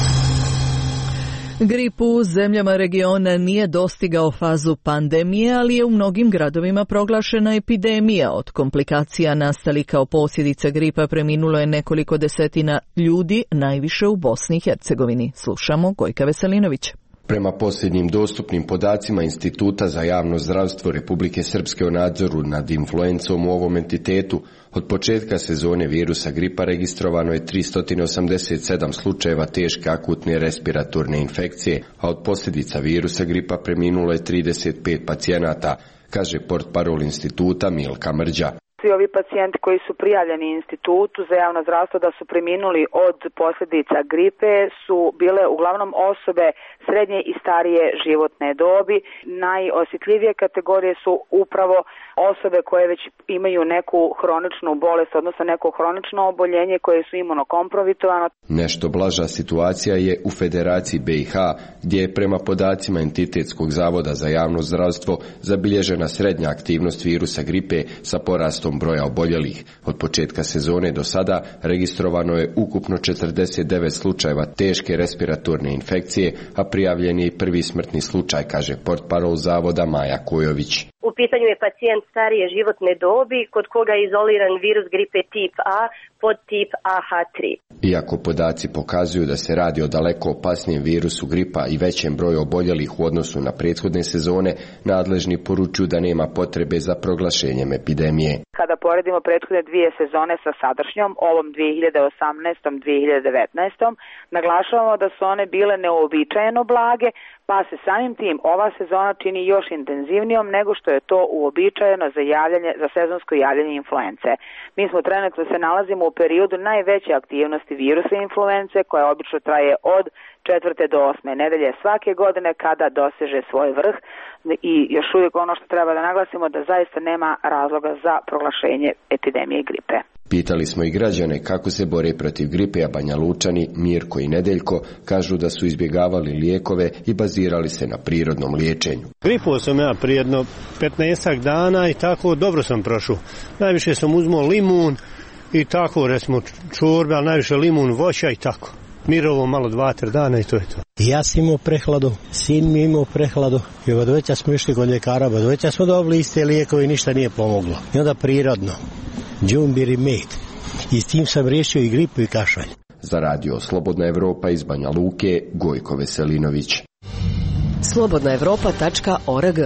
Grip u zemljama regiona nije dostigao fazu pandemije, ali je u mnogim gradovima proglašena epidemija. Od komplikacija nastalih kao posljedica gripa preminulo je nekoliko desetina ljudi, najviše u Bosni i Hercegovini. Slušamo Gojka Veselinovića. Prema posljednjim dostupnim podacima Instituta za javno zdravstvo Republike Srpske o nadzoru nad influencom u ovom entitetu, od početka sezone virusa gripa registrovano je tristo osamdeset sedam slučajeva teške akutne respiratorne infekcije, a od posljedica virusa gripa preminulo je trideset pet pacijenata, kaže portparol instituta Milka Mrđa. Svi ovi pacijenti koji su prijavljeni institutu za javno zdravstvo da su preminuli od posljedica gripe su bile uglavnom osobe srednje i starije životne dobi. Najosjetljivije kategorije su upravo osobe koje već imaju neku hroničnu bolest, odnosno neko hronično oboljenje koje su imunokompromitovano. Nešto blaža situacija je u Federaciji B i H, gdje je prema podacima Entitetskog zavoda za javno zdravstvo zabilježena srednja aktivnost virusa gripe sa porastom broja oboljelih. Od početka sezone do sada registrovano je ukupno četrdeset devet slučajeva teške respiratorne infekcije, a prijavljen je i prvi smrtni slučaj, kaže portparol zavoda Maja Kojović. U pitanju je pacijent starije životne dobi kod koga je izoliran virus gripe tip A pod tip A H tri. Iako podaci pokazuju da se radi o daleko opasnijem virusu gripa i većem broju oboljelih u odnosu na prethodne sezone, nadležni poručuju da nema potrebe za proglašenjem epidemije. Kada poredimo prethodne dvije sezone sa sadašnjom, ovom dvije hiljade osamnaestom dvije hiljade devetnaestom, naglašavamo da su one bile neuobičajeno blage, pa se samim tim ova sezona čini još intenzivnijom nego što je to uobičajeno za javljanje, za sezonsko javljanje influence. Mi smo trenutno se nalazimo u periodu najveće aktivnosti virusa influence, koja obično traje od četvrte do osme nedelje svake godine kada doseže svoj vrh, i još uvijek ono što treba da naglasimo da zaista nema razloga za proglašenje epidemije gripe. Pitali smo i građane kako se bore protiv gripe, a Banja Lučani, Mirko i Nedeljko kažu da su izbjegavali lijekove i bazirali se na prirodnom liječenju. Gripuo sam ja prije jedno petnaestak dana i tako dobro sam prošao. Najviše sam uzmao limun i tako, recimo čorbe, ali najviše limun, voća i tako. Mirovo malo dva, tri dana i to je to. Ja sam imao prehladu, sin mi imao prehladu i od veća smo išli kod ljekara, od veća smo dobili iste lijekove i ništa nije pomoglo. I onda prirodno, džumbir i med. I s tim sam riješio i gripu i kašalj. Za Radio Slobodna Evropa iz Banja Luke, Gojko Veselinović. slobodna evropa tačka org.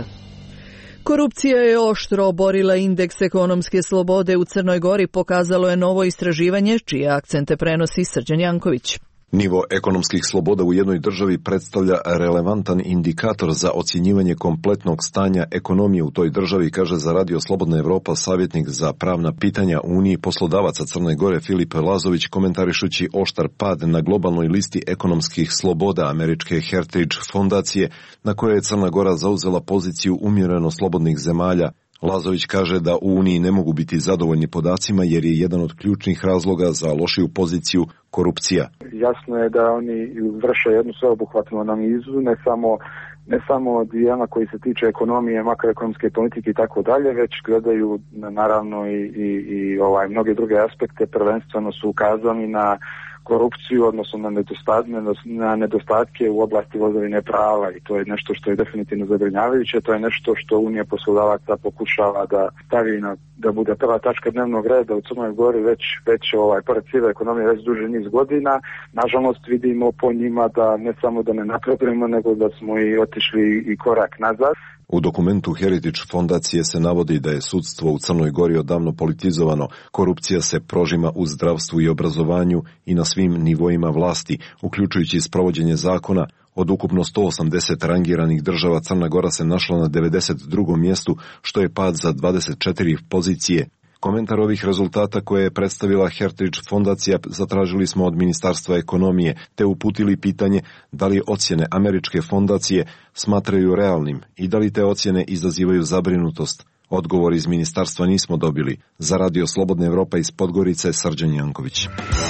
Korupcija je oštro oborila indeks ekonomske slobode u Crnoj Gori, pokazalo je novo istraživanje, čije akcente prenosi Srđan Janković. Nivo ekonomskih sloboda u jednoj državi predstavlja relevantan indikator za ocjenjivanje kompletnog stanja ekonomije u toj državi, kaže za Radio Slobodna Evropa savjetnik za pravna pitanja Uniji poslodavaca Crne Gore Filip Lazović, komentarišući oštar pad na globalnoj listi ekonomskih sloboda američke Heritage fondacije, na kojoj je Crna Gora zauzela poziciju umjereno slobodnih zemalja. Lazović kaže da u Uniji ne mogu biti zadovoljni podacima jer je jedan od ključnih razloga za lošiju poziciju korupcija. Jasno je da oni vrše jednu sveobuhvatnu analizu, ne samo ne samo dijela koji se tiče ekonomije, makroekonomske politike i tako dalje, već gledaju naravno i, i, i ovaj, mnoge druge aspekte, prvenstveno su ukazani na korupciju, odnosno na nedostatke, na nedostatke u oblasti vladavine prava, i to je nešto što je definitivno zabrinjavajuće. To je nešto što Unija poslodavaca pokušava da stavi na, da bude prva tačka dnevnog reda u Crnoj Gori već, već ovaj, pored sive ekonomije već duže niz godina. Nažalost vidimo po njima da ne samo da ne napredujemo, nego da smo i otišli i korak nazad. U dokumentu Heritage fondacije se navodi da je sudstvo u Crnoj Gori odavno politizovano, korupcija se prožima u zdravstvu i obrazovanju i na svim nivoima vlasti, uključujući sprovođenje zakona. Od ukupno sto osamdeset rangiranih država Crna Gora se našla na devedeset drugom mjestu, što je pad za dvadeset četiri pozicije. Komentar ovih rezultata koje je predstavila Heritage fondacija zatražili smo od Ministarstva ekonomije, te uputili pitanje da li ocjene američke fondacije smatraju realnim i da li te ocjene izazivaju zabrinutost. Odgovor iz ministarstva nismo dobili. Za Radio Slobodna Evropa iz Podgorice, Srđan Janković.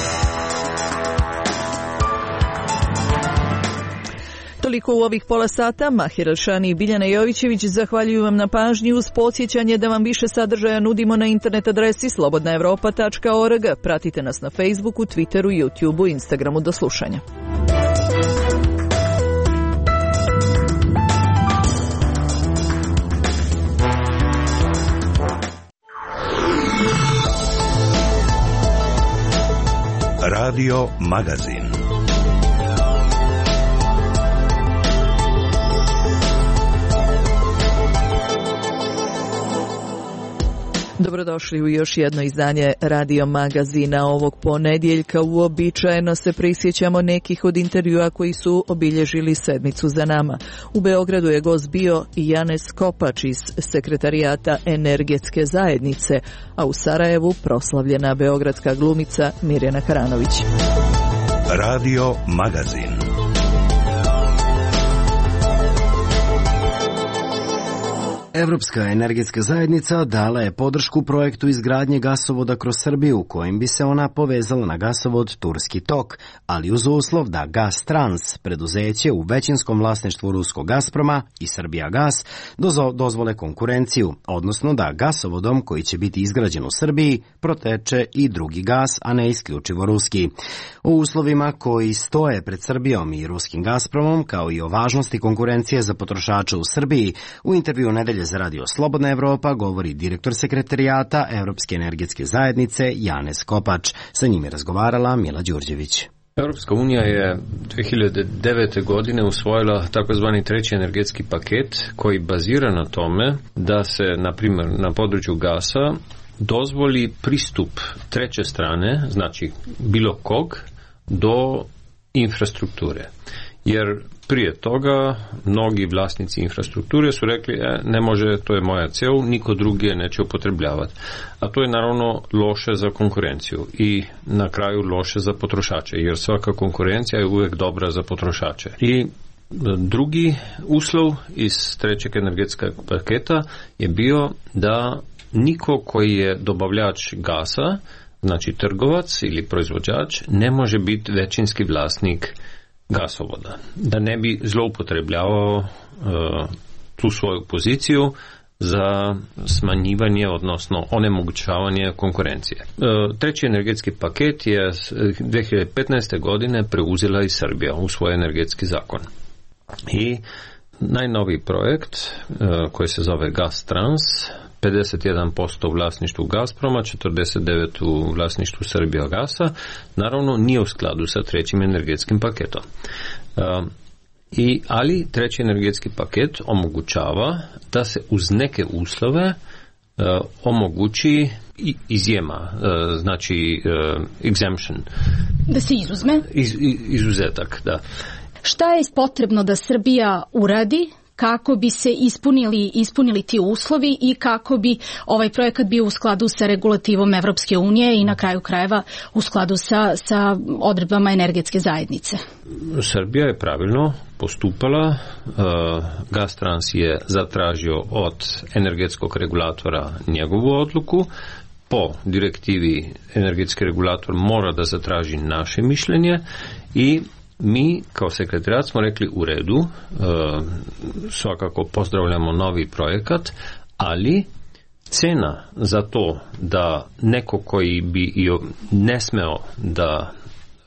Toliko u ovih pola sata. Mahir Alšani i Biljana Jovićević zahvaljuju vam na pažnji uz podsjećanje da vam više sadržaja nudimo na internet adresi slobodna evropa tačka org. Pratite nas na Facebooku, Twitteru, YouTubeu, Instagramu. Do slušanja. Radio Magazin. Dobrodošli u još jedno izdanje Radio Magazina. Ovog ponedjeljka uobičajeno se prisjećamo nekih od intervjua koji su obilježili sedmicu za nama. U Beogradu je gost bio Janez Kopač iz Sekretarijata Energetske zajednice, a u Sarajevu proslavljena beogradska glumica Mirjana Karanović. Radio Magazin. Evropska energetska zajednica dala je podršku projektu izgradnje gasovoda kroz Srbiju, kojim bi se ona povezala na gasovod Turski tok, ali uz uslov da Gastrans, preduzeće u većinskom vlasništvu ruskog Gazproma i Srbijagas, dozvole konkurenciju, odnosno da gasovodom koji će biti izgrađen u Srbiji proteče i drugi gas, a ne isključivo ruski. O uslovima koji stoje pred Srbijom i ruskim Gazpromom, kao i o važnosti konkurencije za potrošače u Srbiji, u intervju Nedelje za Radio Slobodna Evropa govori direktor Sekretarijata Evropske energetske zajednice Janez Kopač. Sa njim je razgovarala Mila Đurđević. Europska unija je dve hiljade devete. godine usvojila takozvani treći energetski paket koji bazira na tome da se, na primjer, na području gasa dozvoli pristup treće strane, znači bilo kog, do infrastrukture. Jer prije toga mnogi vlasnici infrastrukture su rekli e, ne može, to je moja cev, niko drugi je neće upotrebljavati. A to je naravno loše za konkurenciju i na kraju loše za potrošače, jer svaka konkurencija je uvijek dobra za potrošače. I drugi uslov iz trećeg energetskog paketa je bio da niko koji je dobavljač gasa, znači trgovac ili proizvođač, ne može biti većinski vlasnik gasovoda, da ne bi zloupotrebljavao uh, tu svoju poziciju za smanjivanje, odnosno onemogućavanje konkurencije. Uh, treći energetski paket je dve hiljade petnaeste. godine preuzela i Srbija u svoj energetski zakon. I najnoviji projekt uh, koji se zove Gastrans, pedeset jedan posto u vlasništvu Gazproma, četrdeset devet posto u vlasništvu Srbijagasa, naravno nije u skladu sa trećim energetskim paketom. Uh, i, ali treći energetski paket omogućava da se uz neke uslove uh, omogući i, izjema, uh, znači uh, exemption. Da se izuzme? Iz, izuzetak, da. Šta je potrebno da Srbija uradi kako bi se ispunili, ispunili ti uslovi i kako bi ovaj projekat bio u skladu sa regulativom Evropske unije i na kraju krajeva u skladu sa, sa odredbama energetske zajednice? Srbija je pravilno postupala. Uh, Gastrans je zatražio od energetskog regulatora njegovu odluku. Po direktivi energetski regulator mora da zatraži naše mišljenje i mi kao sekretarijat smo rekli u redu, e, svakako pozdravljamo novi projekat, ali cena za to da neko koji bi ne smeo da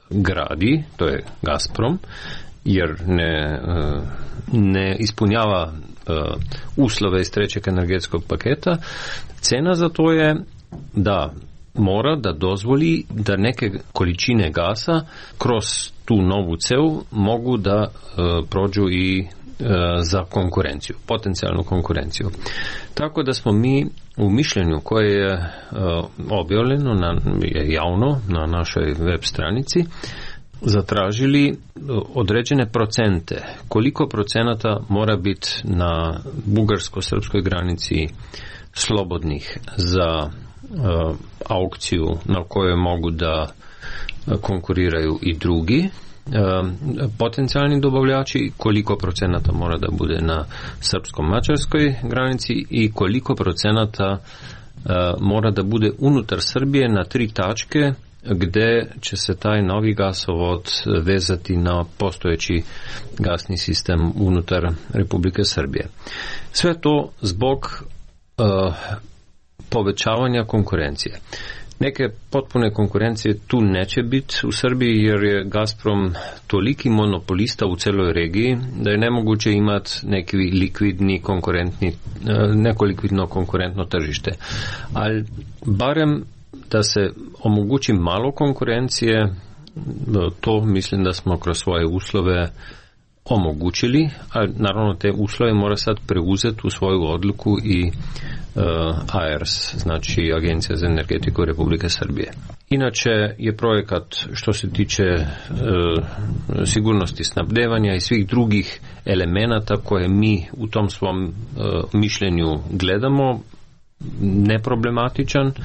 gradi, to je Gazprom, jer ne, ne ispunjava uslove iz trećeg energetskog paketa, cena za to je da mora da dozvoli da neke količine gasa kroz tu novu cev mogu da prođu i za konkurenciju, potencijalnu konkurenciju. Tako da smo mi u mišljenju koje je objavljeno na, je javno na našoj web stranici zatražili određene procente. Koliko procenata mora biti na bugarsko-srpskoj granici slobodnih za uh, aukciju na kojoj mogu da konkuriraju i drugi uh, potencijalni dobavljači, koliko procenata mora da bude na srpsko-mađarskoj granici i koliko procenata uh, mora da bude unutar Srbije na tri tačke gde će se taj novi gasovod vezati na postojeći gasni sistem unutar Republike Srbije. Sve to zbog uh, povećavanja konkurencije. Neke potpune konkurencije tu neće biti u Srbiji jer je Gazprom toliki monopolista u celoj regiji da je nemoguće imati neki likvidni konkurentni, neko likvidno konkurentno tržište. Ali barem da se omogući malo konkurencije, to mislim da smo kroz svoje uslove omogućili, a naravno te uslove mora sad preuzeti u svoju odluku i uh, A R S, znači Agencija za energetiku Republike Srbije. Inače je projekat što se tiče uh, sigurnosti snabdevanja i svih drugih elemenata koje mi u tom svom uh, mišljenju gledamo neproblematičan, uh,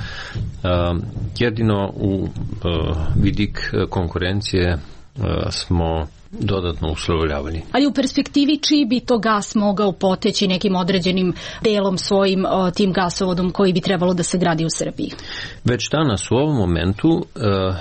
jedino u uh, vidik konkurencije uh, smo dodatno uslovljavali. Ali u perspektivi čiji bi to gas mogao poteći nekim određenim delom svojim o, tim gasovodom koji bi trebalo da se gradi u Srbiji? Već danas u ovom momentu uh,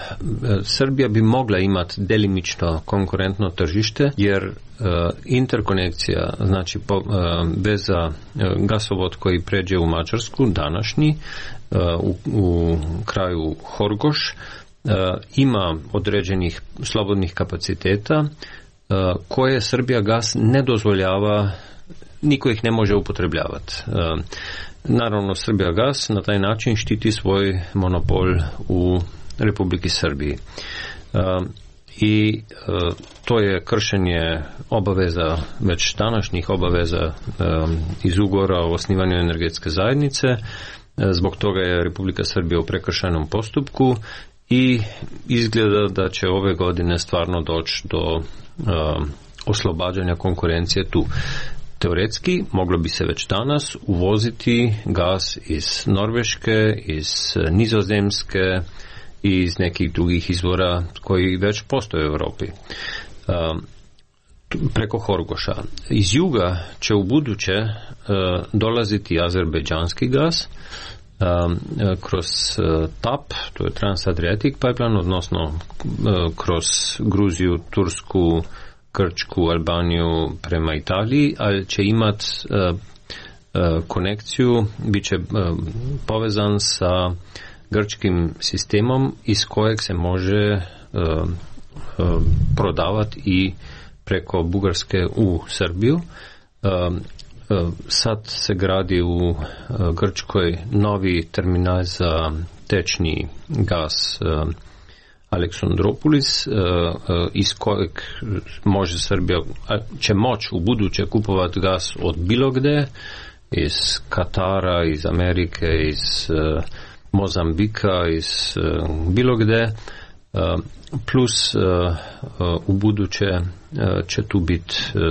Srbija bi mogla imati delimično konkurentno tržište jer uh, interkonekcija, znači po, uh, veza uh, gasovod koji pređe u Mađarsku, današnji, uh, u, u kraju Horgoš, Uh, ima određenih slobodnih kapaciteta uh, koje Srbija gas ne dozvoljava, niko ih ne može upotrebljavati. Uh, naravno Srbija gas na taj način štiti svoj monopol u Republiki Srbiji. Uh, I uh, to je kršenje obaveza, već današnjih obaveza um, iz ugovora o osnivanju energetske zajednice. Uh, zbog toga je Republika Srbija u prekršajnom postupku i izgleda da će ove godine stvarno doći do uh, oslobađanja konkurencije tu. Teoretski moglo bi se već danas uvoziti gas iz Norveške, iz Nizozemske i iz nekih drugih izvora koji već postoje u Europi. Uh, preko Horgoša. Iz juga će u buduće uh, dolaziti azerbejdžanski gas Um, kroz uh, T A P, to je Trans-Adriatic Pipeline, odnosno uh, kroz Gruziju, Tursku, Grčku, Albaniju prema Italiji, ali će imati uh, uh, konekciju, bit će uh, povezan sa grčkim sistemom iz kojeg se može uh, uh, prodavati i preko Bugarske u Srbiju. Uh, Sad se gradi u Grčkoj novi terminal za tečni gas Aleksandropolis, iz kojeg može Srbija, će moći u buduće kupovati gas od bilo gde, iz Katara, iz Amerike, iz Mozambika, iz bilo gde, plus u buduće će tu biti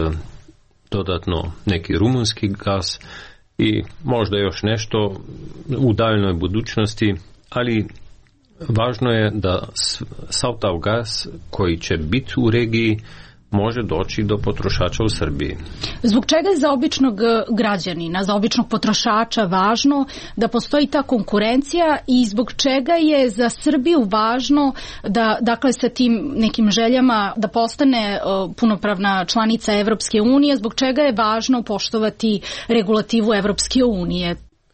dodatno neki rumunski gas i možda još nešto u daljnoj budućnosti, ali važno je da sav taj gas koji će biti u regiji može doći do potrošača u Srbiji. Zbog čega je za običnog građanina, za običnog potrošača važno da postoji ta konkurencija i zbog čega je za Srbiju važno da, dakle, sa tim nekim željama da postane uh, punopravna članica Evropske unije, zbog čega je važno poštovati regulativu Evropske unije?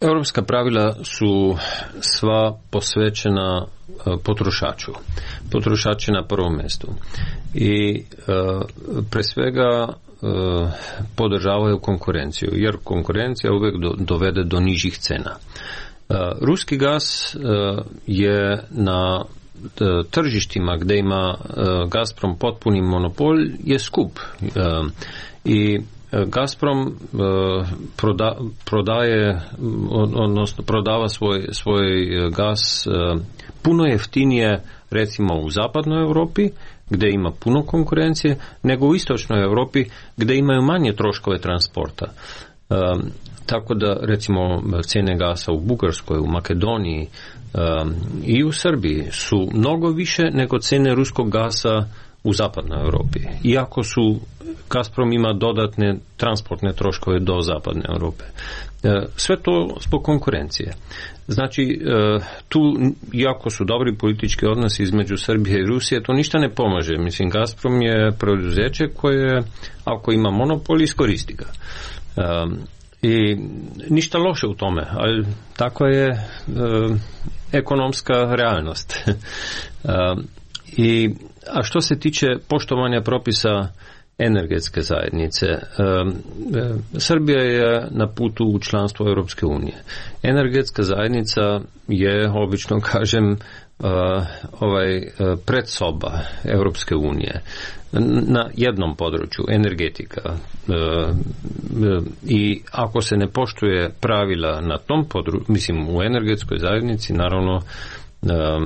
Europska pravila su sva posvećena potrošaču. Potrošač je na prvom mjestu. I pre svega podržavaju konkurenciju, jer konkurencija uvijek dovede do nižih cena. Ruski gas je na tržištima gdje ima Gazprom potpuni monopol je skup. I Gazprom proda, prodaje, odnosno prodava svoj, svoj gas puno jeftinije recimo u zapadnoj Europi gdje ima puno konkurencije nego u istočnoj Europi gdje imaju manje troškove transporta. Tako da recimo cijene gasa u Bugarskoj, u Makedoniji i u Srbiji su mnogo više nego cijene ruskog gasa u zapadnoj Europi. Iako su Gazprom ima dodatne transportne troškove do zapadne Europe. Sve to zbog konkurencije. Znači, tu, iako su dobri politički odnosi između Srbije i Rusije, to ništa ne pomaže. Mislim, Gazprom je preduzeće koje, ako ima monopol, iskoristi ga. I ništa loše u tome, ali tako je e, ekonomska realnost. e, i, a što se tiče poštovanja propisa energetske zajednice, e, e, Srbija je na putu u članstvo Europske unije. Energetska zajednica je, obično kažem, Uh, ovaj uh, predsoba Europske unije na jednom području, energetika. Uh, uh, I ako se ne poštuje pravila na tom području, mislim u energetskoj zajednici, naravno uh,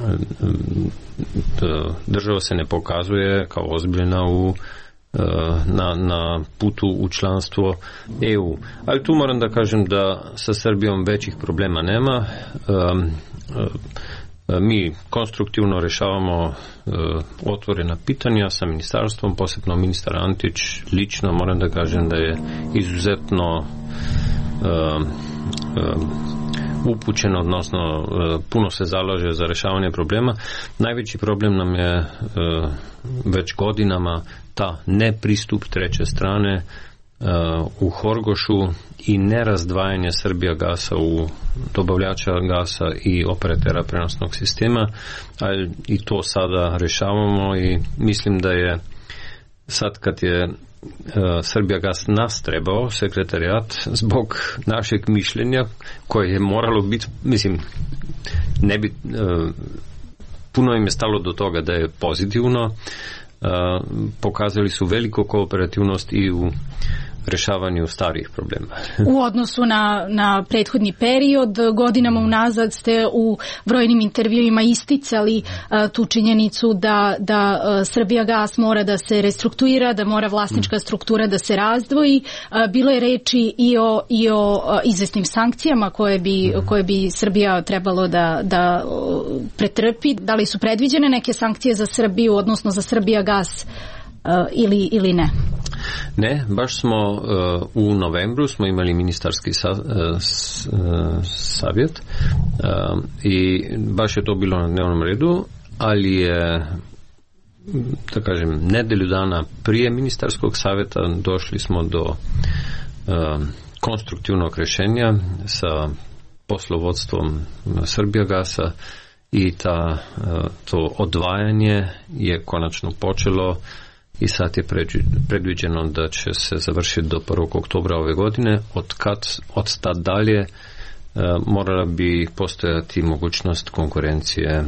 uh, država se ne pokazuje kao ozbiljna u uh, na, na putu u članstvo E U. Ali tu moram da kažem da sa Srbijom većih problema nema. Uh, uh, Mi konstruktivno rješavamo e, otvorena pitanja sa ministarstvom, posebno ministar Antić lično moram da kažem da je izuzetno e, e, upućen, odnosno e, puno se zalaže za rješavanje problema. Najveći problem nam je e, već godinama ta nepristup treće strane u Horgošu i nerazdvajanje Srbija gasa u dobavljača gasa i operatera prenosnog sistema, ali i to sada rješavamo i mislim da je sad kad je uh, Srbija gas nas trebao, sekretarijat, zbog našeg mišljenja koje je moralo biti, mislim, ne bi, uh, puno im je stalo do toga da je pozitivno, uh, pokazali su veliku kooperativnost i u rješavanju starih problema. U odnosu na, na prethodni period, godinama unazad ste u brojnim intervjuima isticali uh, tu činjenicu da, da uh, Srbija gas mora da se restrukturira, da mora vlasnička struktura da se razdvoji. Uh, bilo je reči i o, i o uh, izvesnim sankcijama koje bi, mm. koje bi Srbija trebalo da, da uh, pretrpi. Da li su predviđene neke sankcije za Srbiju, odnosno za Srbija gas uh, ili, ili ne? Ne, baš smo uh, u novembru smo imali ministarski sa, uh, s, uh, savjet uh, i baš je to bilo na dnevnom redu, ali je, da kažem, nedelju dana prije ministarskog savjeta došli smo do uh, konstruktivnog rješenja sa poslovodstvom Srbijagasa i ta, uh, to odvajanje je konačno počelo i sad je predviđeno da će se završiti do prvog oktobra ove godine. Od kad, od tad dalje e, morala bi postojati mogućnost konkurencije e,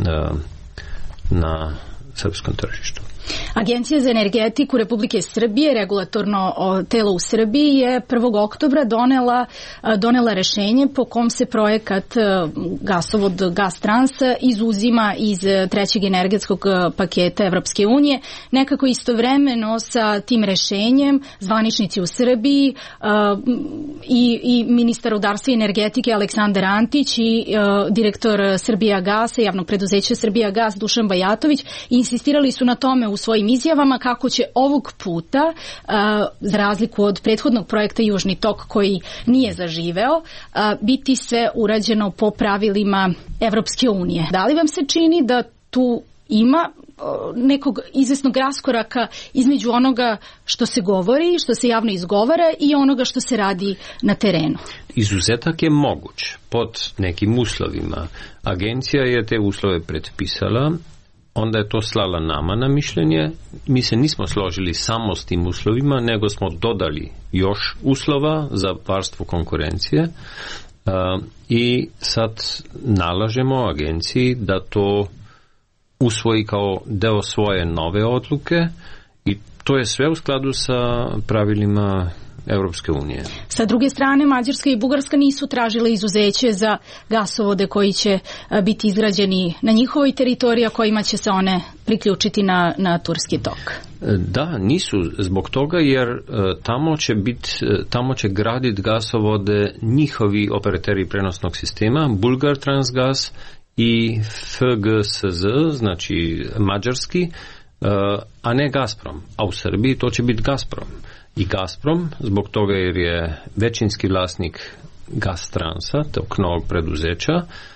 na srpskom tržištu. Agencija za energetiku Republike Srbije, regulatorno telo u Srbiji, je prvog oktobra donela, donela rešenje po kom se projekat gasovod Gastrans izuzima iz trećeg energetskog paketa Evropske unije. Nekako istovremeno sa tim rešenjem zvaničnici u Srbiji i, i ministar rudarstva i energetike Aleksandar Antić i direktor Srbija gasa, javnog preduzeća Srbija gas Dušan Bajatović insistirali su na tome u svojim izjavama kako će ovog puta, za razliku od prethodnog projekta Južni tok koji nije zaživeo, biti sve urađeno po pravilima Evropske unije. Da li vam se čini da tu ima nekog izvesnog raskoraka između onoga što se govori, što se javno izgovara i onoga što se radi na terenu. Izuzetak je moguć pod nekim uslovima. Agencija je te uslove predpisala, onda je to slala nama na mišljenje. Mi se nismo složili samo s tim uslovima, nego smo dodali još uslova za varstvo konkurencije uh, i sad nalažemo agenciji da to usvoji kao deo svoje nove odluke i to je sve u skladu sa pravilima Europske unije. Sa druge strane, Mađarska i Bugarska nisu tražile izuzeće za gasovode koji će biti izgrađeni na njihovoj teritoriji, a kojima će se one priključiti na, na Turski tok. Da, nisu zbog toga jer tamo će bit, tamo će graditi gasovode njihovi operateri prenosnog sistema, Bulgar Transgas i F G S Z, znači mađarski, a ne Gazprom. A u Srbiji to će biti Gazprom. I Gazprom, zbog toga jer je većinski vlasnik Gastransa, tog novog preduzeća,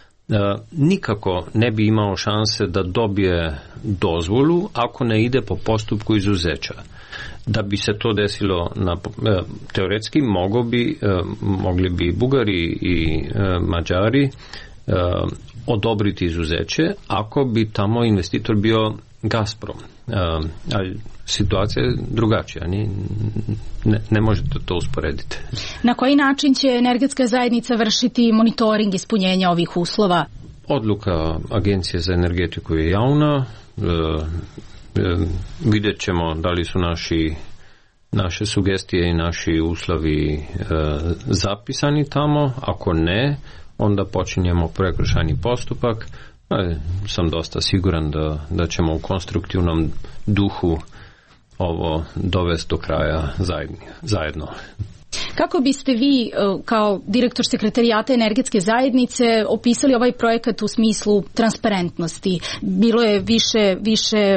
nikako ne bi imao šanse da dobije dozvolu ako ne ide po postupku izuzeća. Da bi se to desilo na, teoretski mogo bi, mogli bi Bugari i Mađari odobriti izuzeće ako bi tamo investitor bio Gazprom. Ali situacija je drugačija, ne, ne možete to usporediti. Na koji način će energetska zajednica vršiti monitoring ispunjenja ovih uslova? Odluka Agencije za energetiku je javna. E, e, vidjet ćemo da li su naši, naše sugestije i naši uslovi e, zapisani tamo. Ako ne, onda počinjemo prekršajni postupak. E, sam dosta siguran da, da ćemo u konstruktivnom duhu ovo dovesti do kraja zajedno. Kako biste vi kao direktor sekretarijata energetske zajednice opisali ovaj projekat u smislu transparentnosti? Bilo je više, više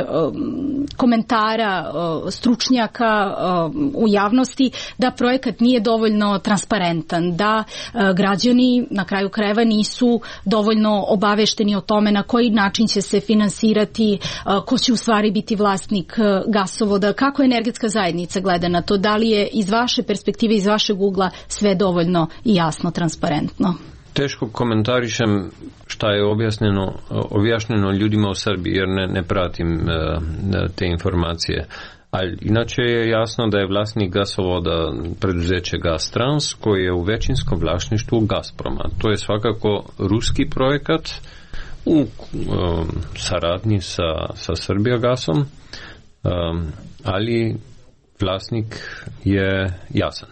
komentara stručnjaka u javnosti da projekat nije dovoljno transparentan, da građani na kraju krajeva nisu dovoljno obavešteni o tome na koji način će se finansirati, ko će u stvari biti vlasnik gasovoda. Kako energetska zajednica gleda na to? Da li je iz vaše perspektive, iz vašeg ugla sve dovoljno i jasno, transparentno? Teško komentarišem šta je objasneno, objašnjeno ljudima u Srbiji jer ne, ne pratim uh, te informacije. Ali inače je jasno da je vlasnik gasovoda preduzeće Gastrans koji je u većinskom vlasništvu Gazproma. To je svakako ruski projekat u um, saradnji sa, sa Srbijagasom, um, ali vlasnik je jasan.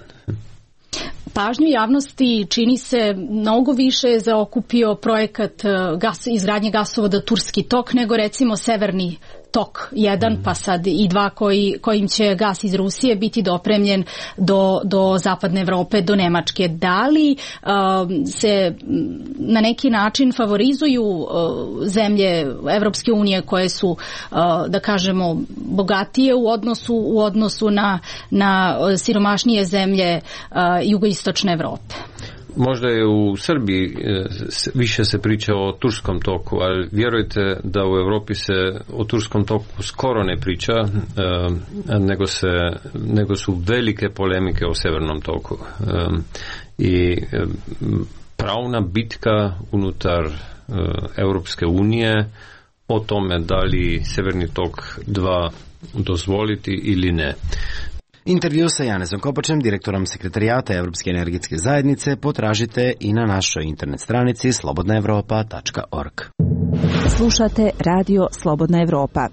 Pažnju javnosti čini se mnogo više zaokupio projekat gas, izgradnje gasovoda Turski tok nego recimo Severni tok jedan, pa sad i dva koji, kojim će gas iz Rusije biti dopremljen do, do zapadne Evrope, do Nemačke. Da li um, se na neki način favorizuju uh, zemlje Evropske unije koje su, uh, da kažemo, bogatije u odnosu, u odnosu na, na siromašnije zemlje uh, jugoistočne Evrope? Možda je u Srbiji više se priča o Turskom toku, ali vjerujte da u Europi se o Turskom toku skoro ne priča, nego, se, nego su velike polemike o Severnom toku. I pravna bitka unutar Europske unije o tome da li Severni tok dva dozvoliti ili ne. Intervju sa Janezom Kopačem, direktorom sekretarijata Evropske energetske zajednice, potražite i na našoj internet stranici slobodna evropa tačka org. Slušate Radio Slobodna Evropa.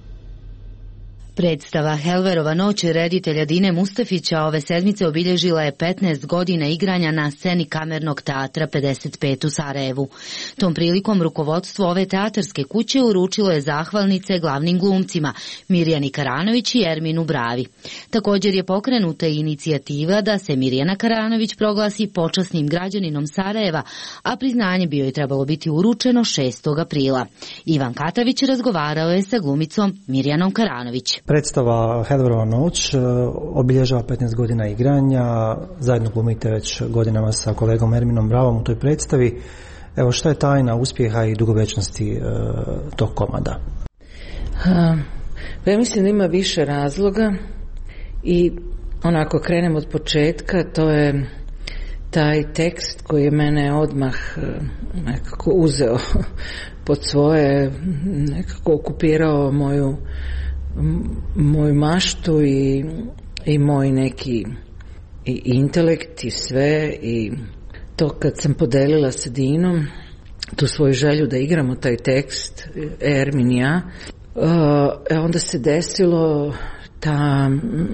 Predstava Helverova noć reditelja Dine Mustafića ove sedmice obilježila je petnaest godina igranja na sceni Kamernog teatra pedeset pet u Sarajevu. Tom prilikom rukovodstvo ove teatarske kuće uručilo je zahvalnice glavnim glumcima Mirjani Karanović i Erminu Bravi. Također je pokrenuta inicijativa da se Mirjana Karanović proglasi počasnim građaninom Sarajeva, a priznanje bio je trebalo biti uručeno šestog aprila. Ivan Katavić razgovarao je sa glumicom Mirjanom Karanović. Predstava Helverova noć obilježava petnaest godina igranja, zajedno glumite već godinama sa kolegom Erminom Bravom u toj predstavi. Evo, šta je tajna uspjeha i dugovečnosti e, tog komada? Pa ja mislim da ima više razloga i onako krenem od početka, to je taj tekst koji je mene odmah nekako uzeo pod svoje, nekako okupirao moju moju maštu i, i moj neki i intelekt i sve, i to kad sam podelila sa Dinom tu svoju želju da igramo taj tekst, Ermin i ja, uh, onda se desilo ta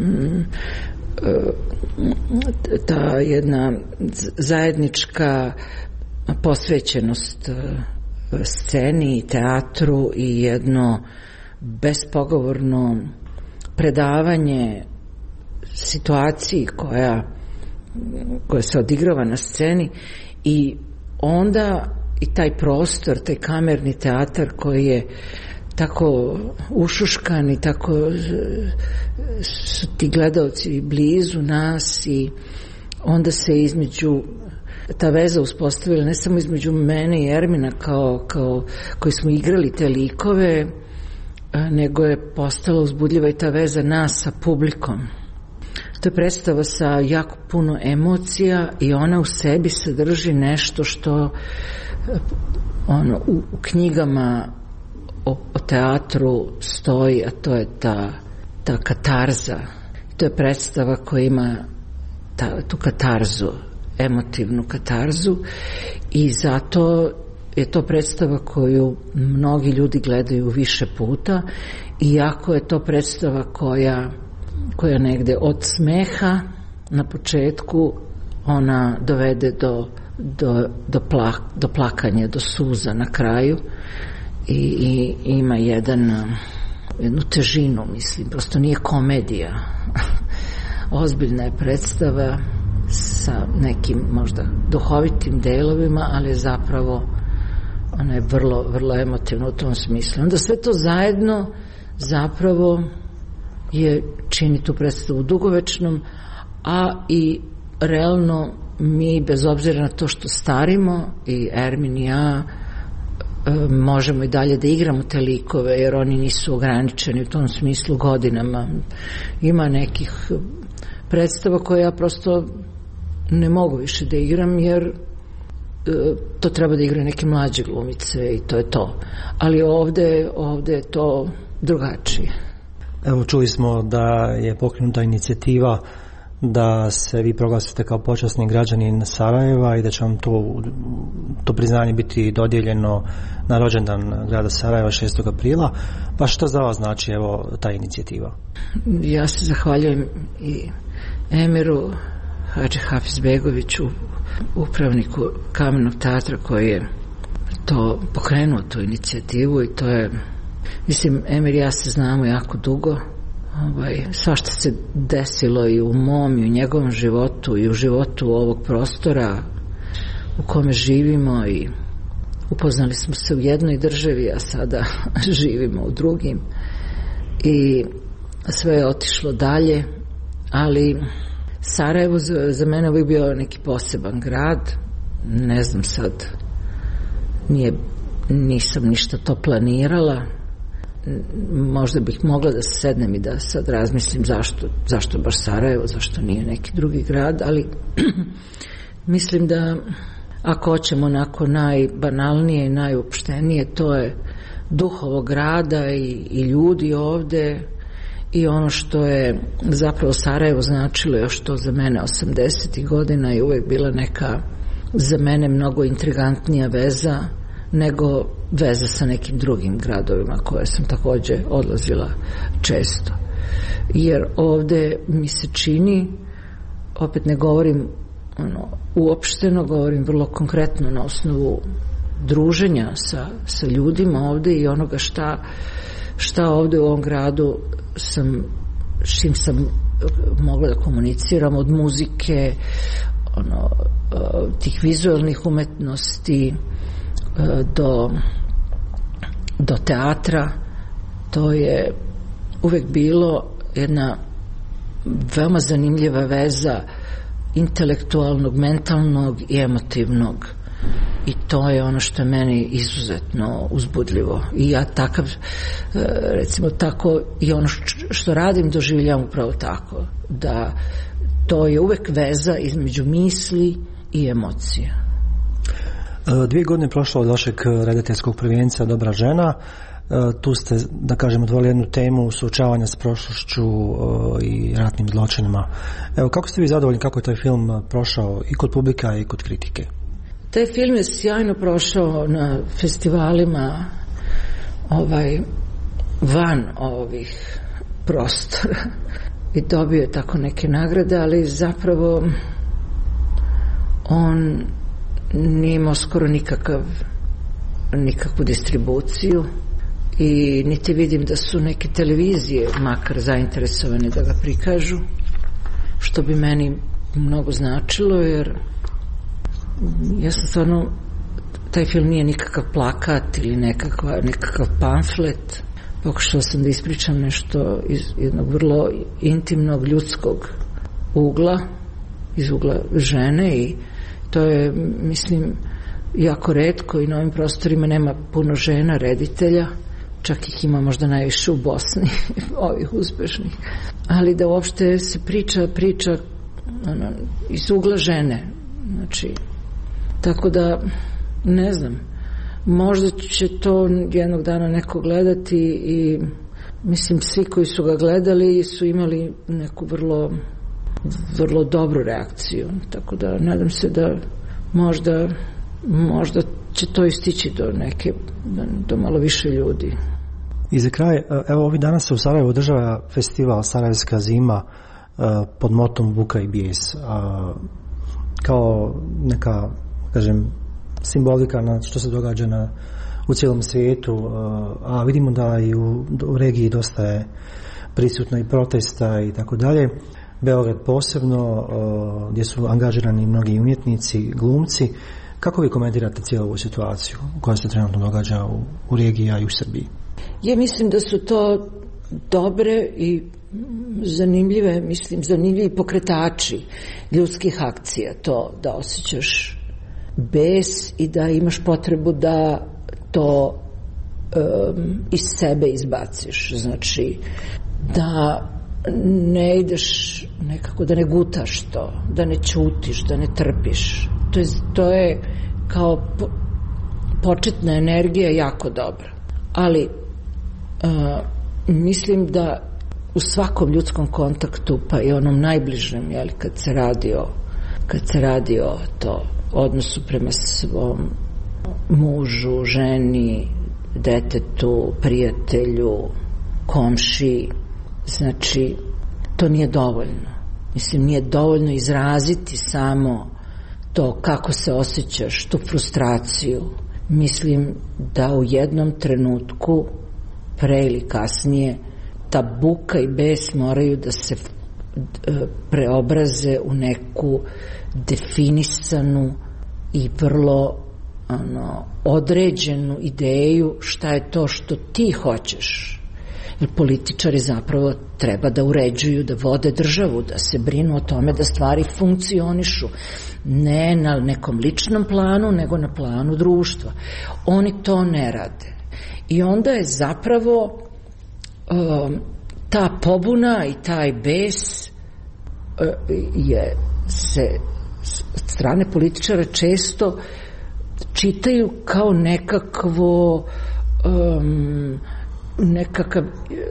ta jedna zajednička posvećenost sceni i teatru i jedno bespogovorno predavanje situaciji koja koja se odigrava na sceni, i onda i taj prostor, taj kamerni teatar koji je tako ušuškan i tako su ti gledaoci blizu nas, i onda se između ta veza uspostavila ne samo između mene i Ermina kao, kao koji smo igrali te likove, nego je postala uzbudljiva i ta veza nas sa publikom. To je predstava sa jako puno emocija i ona u sebi sadrži nešto što ono, u, u knjigama o, o teatru stoji, a to je ta, ta katarza. To je predstava koja ima ta, tu katarzu, emotivnu katarzu, i zato je to predstava koju mnogi ljudi gledaju više puta, iako je to predstava koja koja negde od smeha na početku ona dovede do, do, do, plak, do plakanja, do suza na kraju, i, i ima jedan, jednu težinu, mislim, prosto nije komedija. Ozbiljna je predstava sa nekim možda duhovitim delovima, ali je zapravo ona je vrlo, vrlo emotivna u tom smislu. Onda sve to zajedno zapravo je čini tu predstavu dugovečnom, a i realno mi, bez obzira na to što starimo, i Ermin i ja, možemo i dalje da igramo te likove, jer oni nisu ograničeni u tom smislu godinama. Ima nekih predstava koje ja prosto ne mogu više da igram, jer to treba da igraju neke mlađe glumice i to je to. Ali ovde, ovde je to drugačije. Evo, čuli smo da je pokrenuta inicijativa da se vi proglasite kao počasni građanin Sarajeva i da će vam to, to priznanje biti dodijeljeno na rođendan grada Sarajeva šestog aprila. Pa što za vas znači evo ta inicijativa? Ja se zahvaljujem i Emiru Hadži Hafizbegoviću, upravniku Kamenog teatra, koji je to pokrenuo, tu inicijativu, i to je, mislim, Emir i ja se znamo jako dugo. Ovaj, svašta se desilo i u mom i u njegovom životu i u životu ovog prostora u kome živimo, i upoznali smo se u jednoj državi, a sada živimo u drugim, i sve je otišlo dalje, ali Sarajevo za, za mene uvijek bio neki poseban grad. Ne znam sad, nije, nisam ništa to planirala. Možda bih mogla da sednem i da sad razmislim zašto, zašto baš Sarajevo, zašto nije neki drugi grad, ali mislim da ako hoćemo onako najbanalnije i najopštenije, to je duh ovog grada i, i ljudi ovde, i ono što je zapravo Sarajevo značilo još to za mene osamdesetih godina je uvek bila neka za mene mnogo intrigantnija veza nego veza sa nekim drugim gradovima koje sam takođe odlazila često. Jer ovde mi se čini, opet ne govorim ono, uopšteno, govorim vrlo konkretno na osnovu druženja sa, sa ljudima ovde i onoga šta, šta ovde u ovom gradu sam, s čim sam mogla da komuniciram, od muzike, ono, tih vizualnih umetnosti do, do teatra. To je uvek bilo jedna veoma zanimljiva veza intelektualnog, mentalnog i emotivnog i to je ono što je meni izuzetno uzbudljivo i ja takav recimo tako i ono što radim doživljavam upravo tako, da to je uvek veza između misli i emocija. Dvije godine prošlo od vašeg redateljskog prvenca Dobra žena. Tu ste, da kažem, otvorili jednu temu suočavanja s prošlošću i ratnim zločinima. Evo, kako ste vi zadovoljni kako je taj film prošao i kod publika i kod kritike? Taj film je sjajno prošao na festivalima ovaj, van ovih prostora i dobio je tako neke nagrade, ali zapravo on nije imao skoro nikakav nikakvu distribuciju i niti vidim da su neke televizije makar zainteresovane da ga prikažu, što bi meni mnogo značilo, jer ja sam stvarno, taj film nije nikakav plakat ili nekakva, nekakav pamflet. Pokušala sam da ispričam nešto iz jednog vrlo intimnog ljudskog ugla, iz ugla žene, i to je, mislim, jako retko i na ovim prostorima nema puno žena reditelja, čak ih ima možda najviše u Bosni, ovih uspešnih, ali da uopšte se priča, priča ono, iz ugla žene, znači, tako da, ne znam, možda će to jednog dana neko gledati i mislim svi koji su ga gledali su imali neku vrlo vrlo dobru reakciju, tako da nadam se da možda možda će to istići do neke, do malo više ljudi. I za kraj, evo ovih dana se u Sarajevu održava festival Sarajevska zima pod motom Buka i bijes, kao neka, kažem, simbolika na što se događa na, u cijelom svijetu, a vidimo da i u, u regiji dosta je prisutno i protesta i tako dalje. Beograd posebno, gdje su angažirani mnogi umjetnici, glumci. Kako vi komentirate cijelu ovu situaciju koja se trenutno događa u, u regiji, a i u Srbiji? Ja mislim da su to dobre i zanimljive, mislim, zanimljivi pokretači ljudskih akcija, to da osjećaš bes i da imaš potrebu da to um, iz sebe izbaciš, znači da ne ideš nekako, da ne gutaš to, da ne ćutiš, da ne trpiš, to je, to je kao po, početna energija jako dobra, ali uh, mislim da u svakom ljudskom kontaktu, pa i onom najbližem, jel, kad se radi o kad se radi o to odnosu prema svom mužu, ženi, detetu, prijatelju, komšiji, znači to nije dovoljno. Mislim, nije dovoljno izraziti samo to kako se osjećaš, tu frustraciju. Mislim da u jednom trenutku, pre ili kasnije, ta buka i bes moraju da se preobraze u neku definisanu i vrlo ono, određenu ideju šta je to što ti hoćeš. Jer političari zapravo treba da uređuju, da vode državu, da se brinu o tome da stvari funkcionišu. Ne na nekom ličnom planu, nego na planu društva. Oni to ne rade. I onda je zapravo um, ta pobuna i taj bes uh, je se od strane političara često čitaju kao nekakvo um, nekakav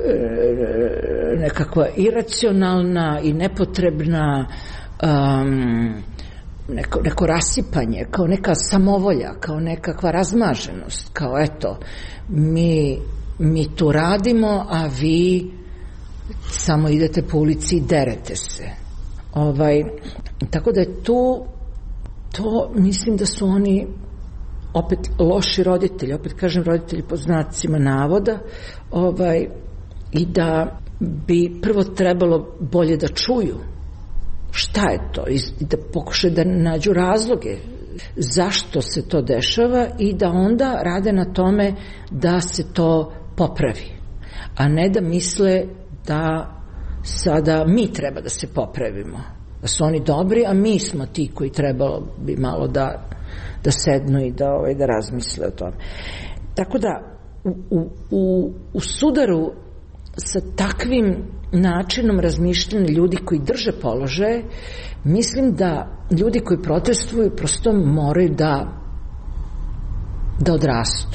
nekakva iracionalna i nepotrebna um, neko, neko rasipanje, kao neka samovolja, kao nekakva razmaženost, kao eto mi, mi tu radimo, a vi samo idete po ulici i derete se. Ovaj, tako da je tu to, mislim da su oni opet loši roditelji, opet kažem roditelji pod znacima navoda, ovaj, i da bi prvo trebalo bolje da čuju šta je to i da pokušaju da nađu razloge zašto se to dešava i da onda rade na tome da se to popravi, a ne da misle da sada mi treba da se popravimo, da su oni dobri, a mi smo ti koji trebalo bi malo da da sednu i da, ovaj, da razmisle o tome. Tako da u, u, u sudaru sa takvim načinom razmišljanja ljudi koji drže položaje, mislim da ljudi koji protestuju prosto moraju da da odrastu.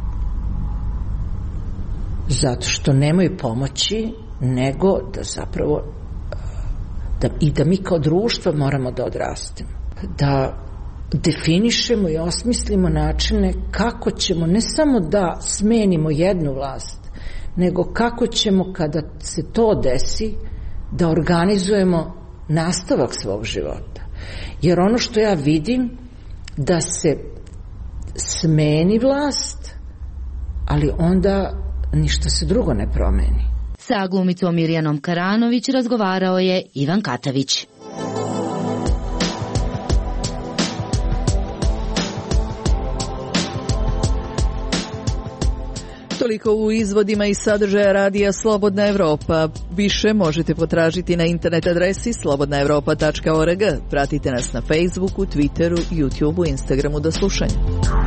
Zato što nemaju pomoći, nego da zapravo da, i da mi kao društvo moramo da odrastemo. Da definišemo i osmislimo načine kako ćemo ne samo da smenimo jednu vlast, nego kako ćemo kada se to desi da organizujemo nastavak svog života. Jer ono što ja vidim da se smeni vlast, ali onda ništa se drugo ne promeni. Sa glumicom Mirjanom Karanović razgovarao je Ivan Katavić. Toliko u izvodima i sadržaja radija Slobodna Evropa. Više možete potražiti na internet adresi slobodna evropa tačka org. Pratite nas na Facebooku, Twitteru, YouTubeu, Instagramu. Do slušanja.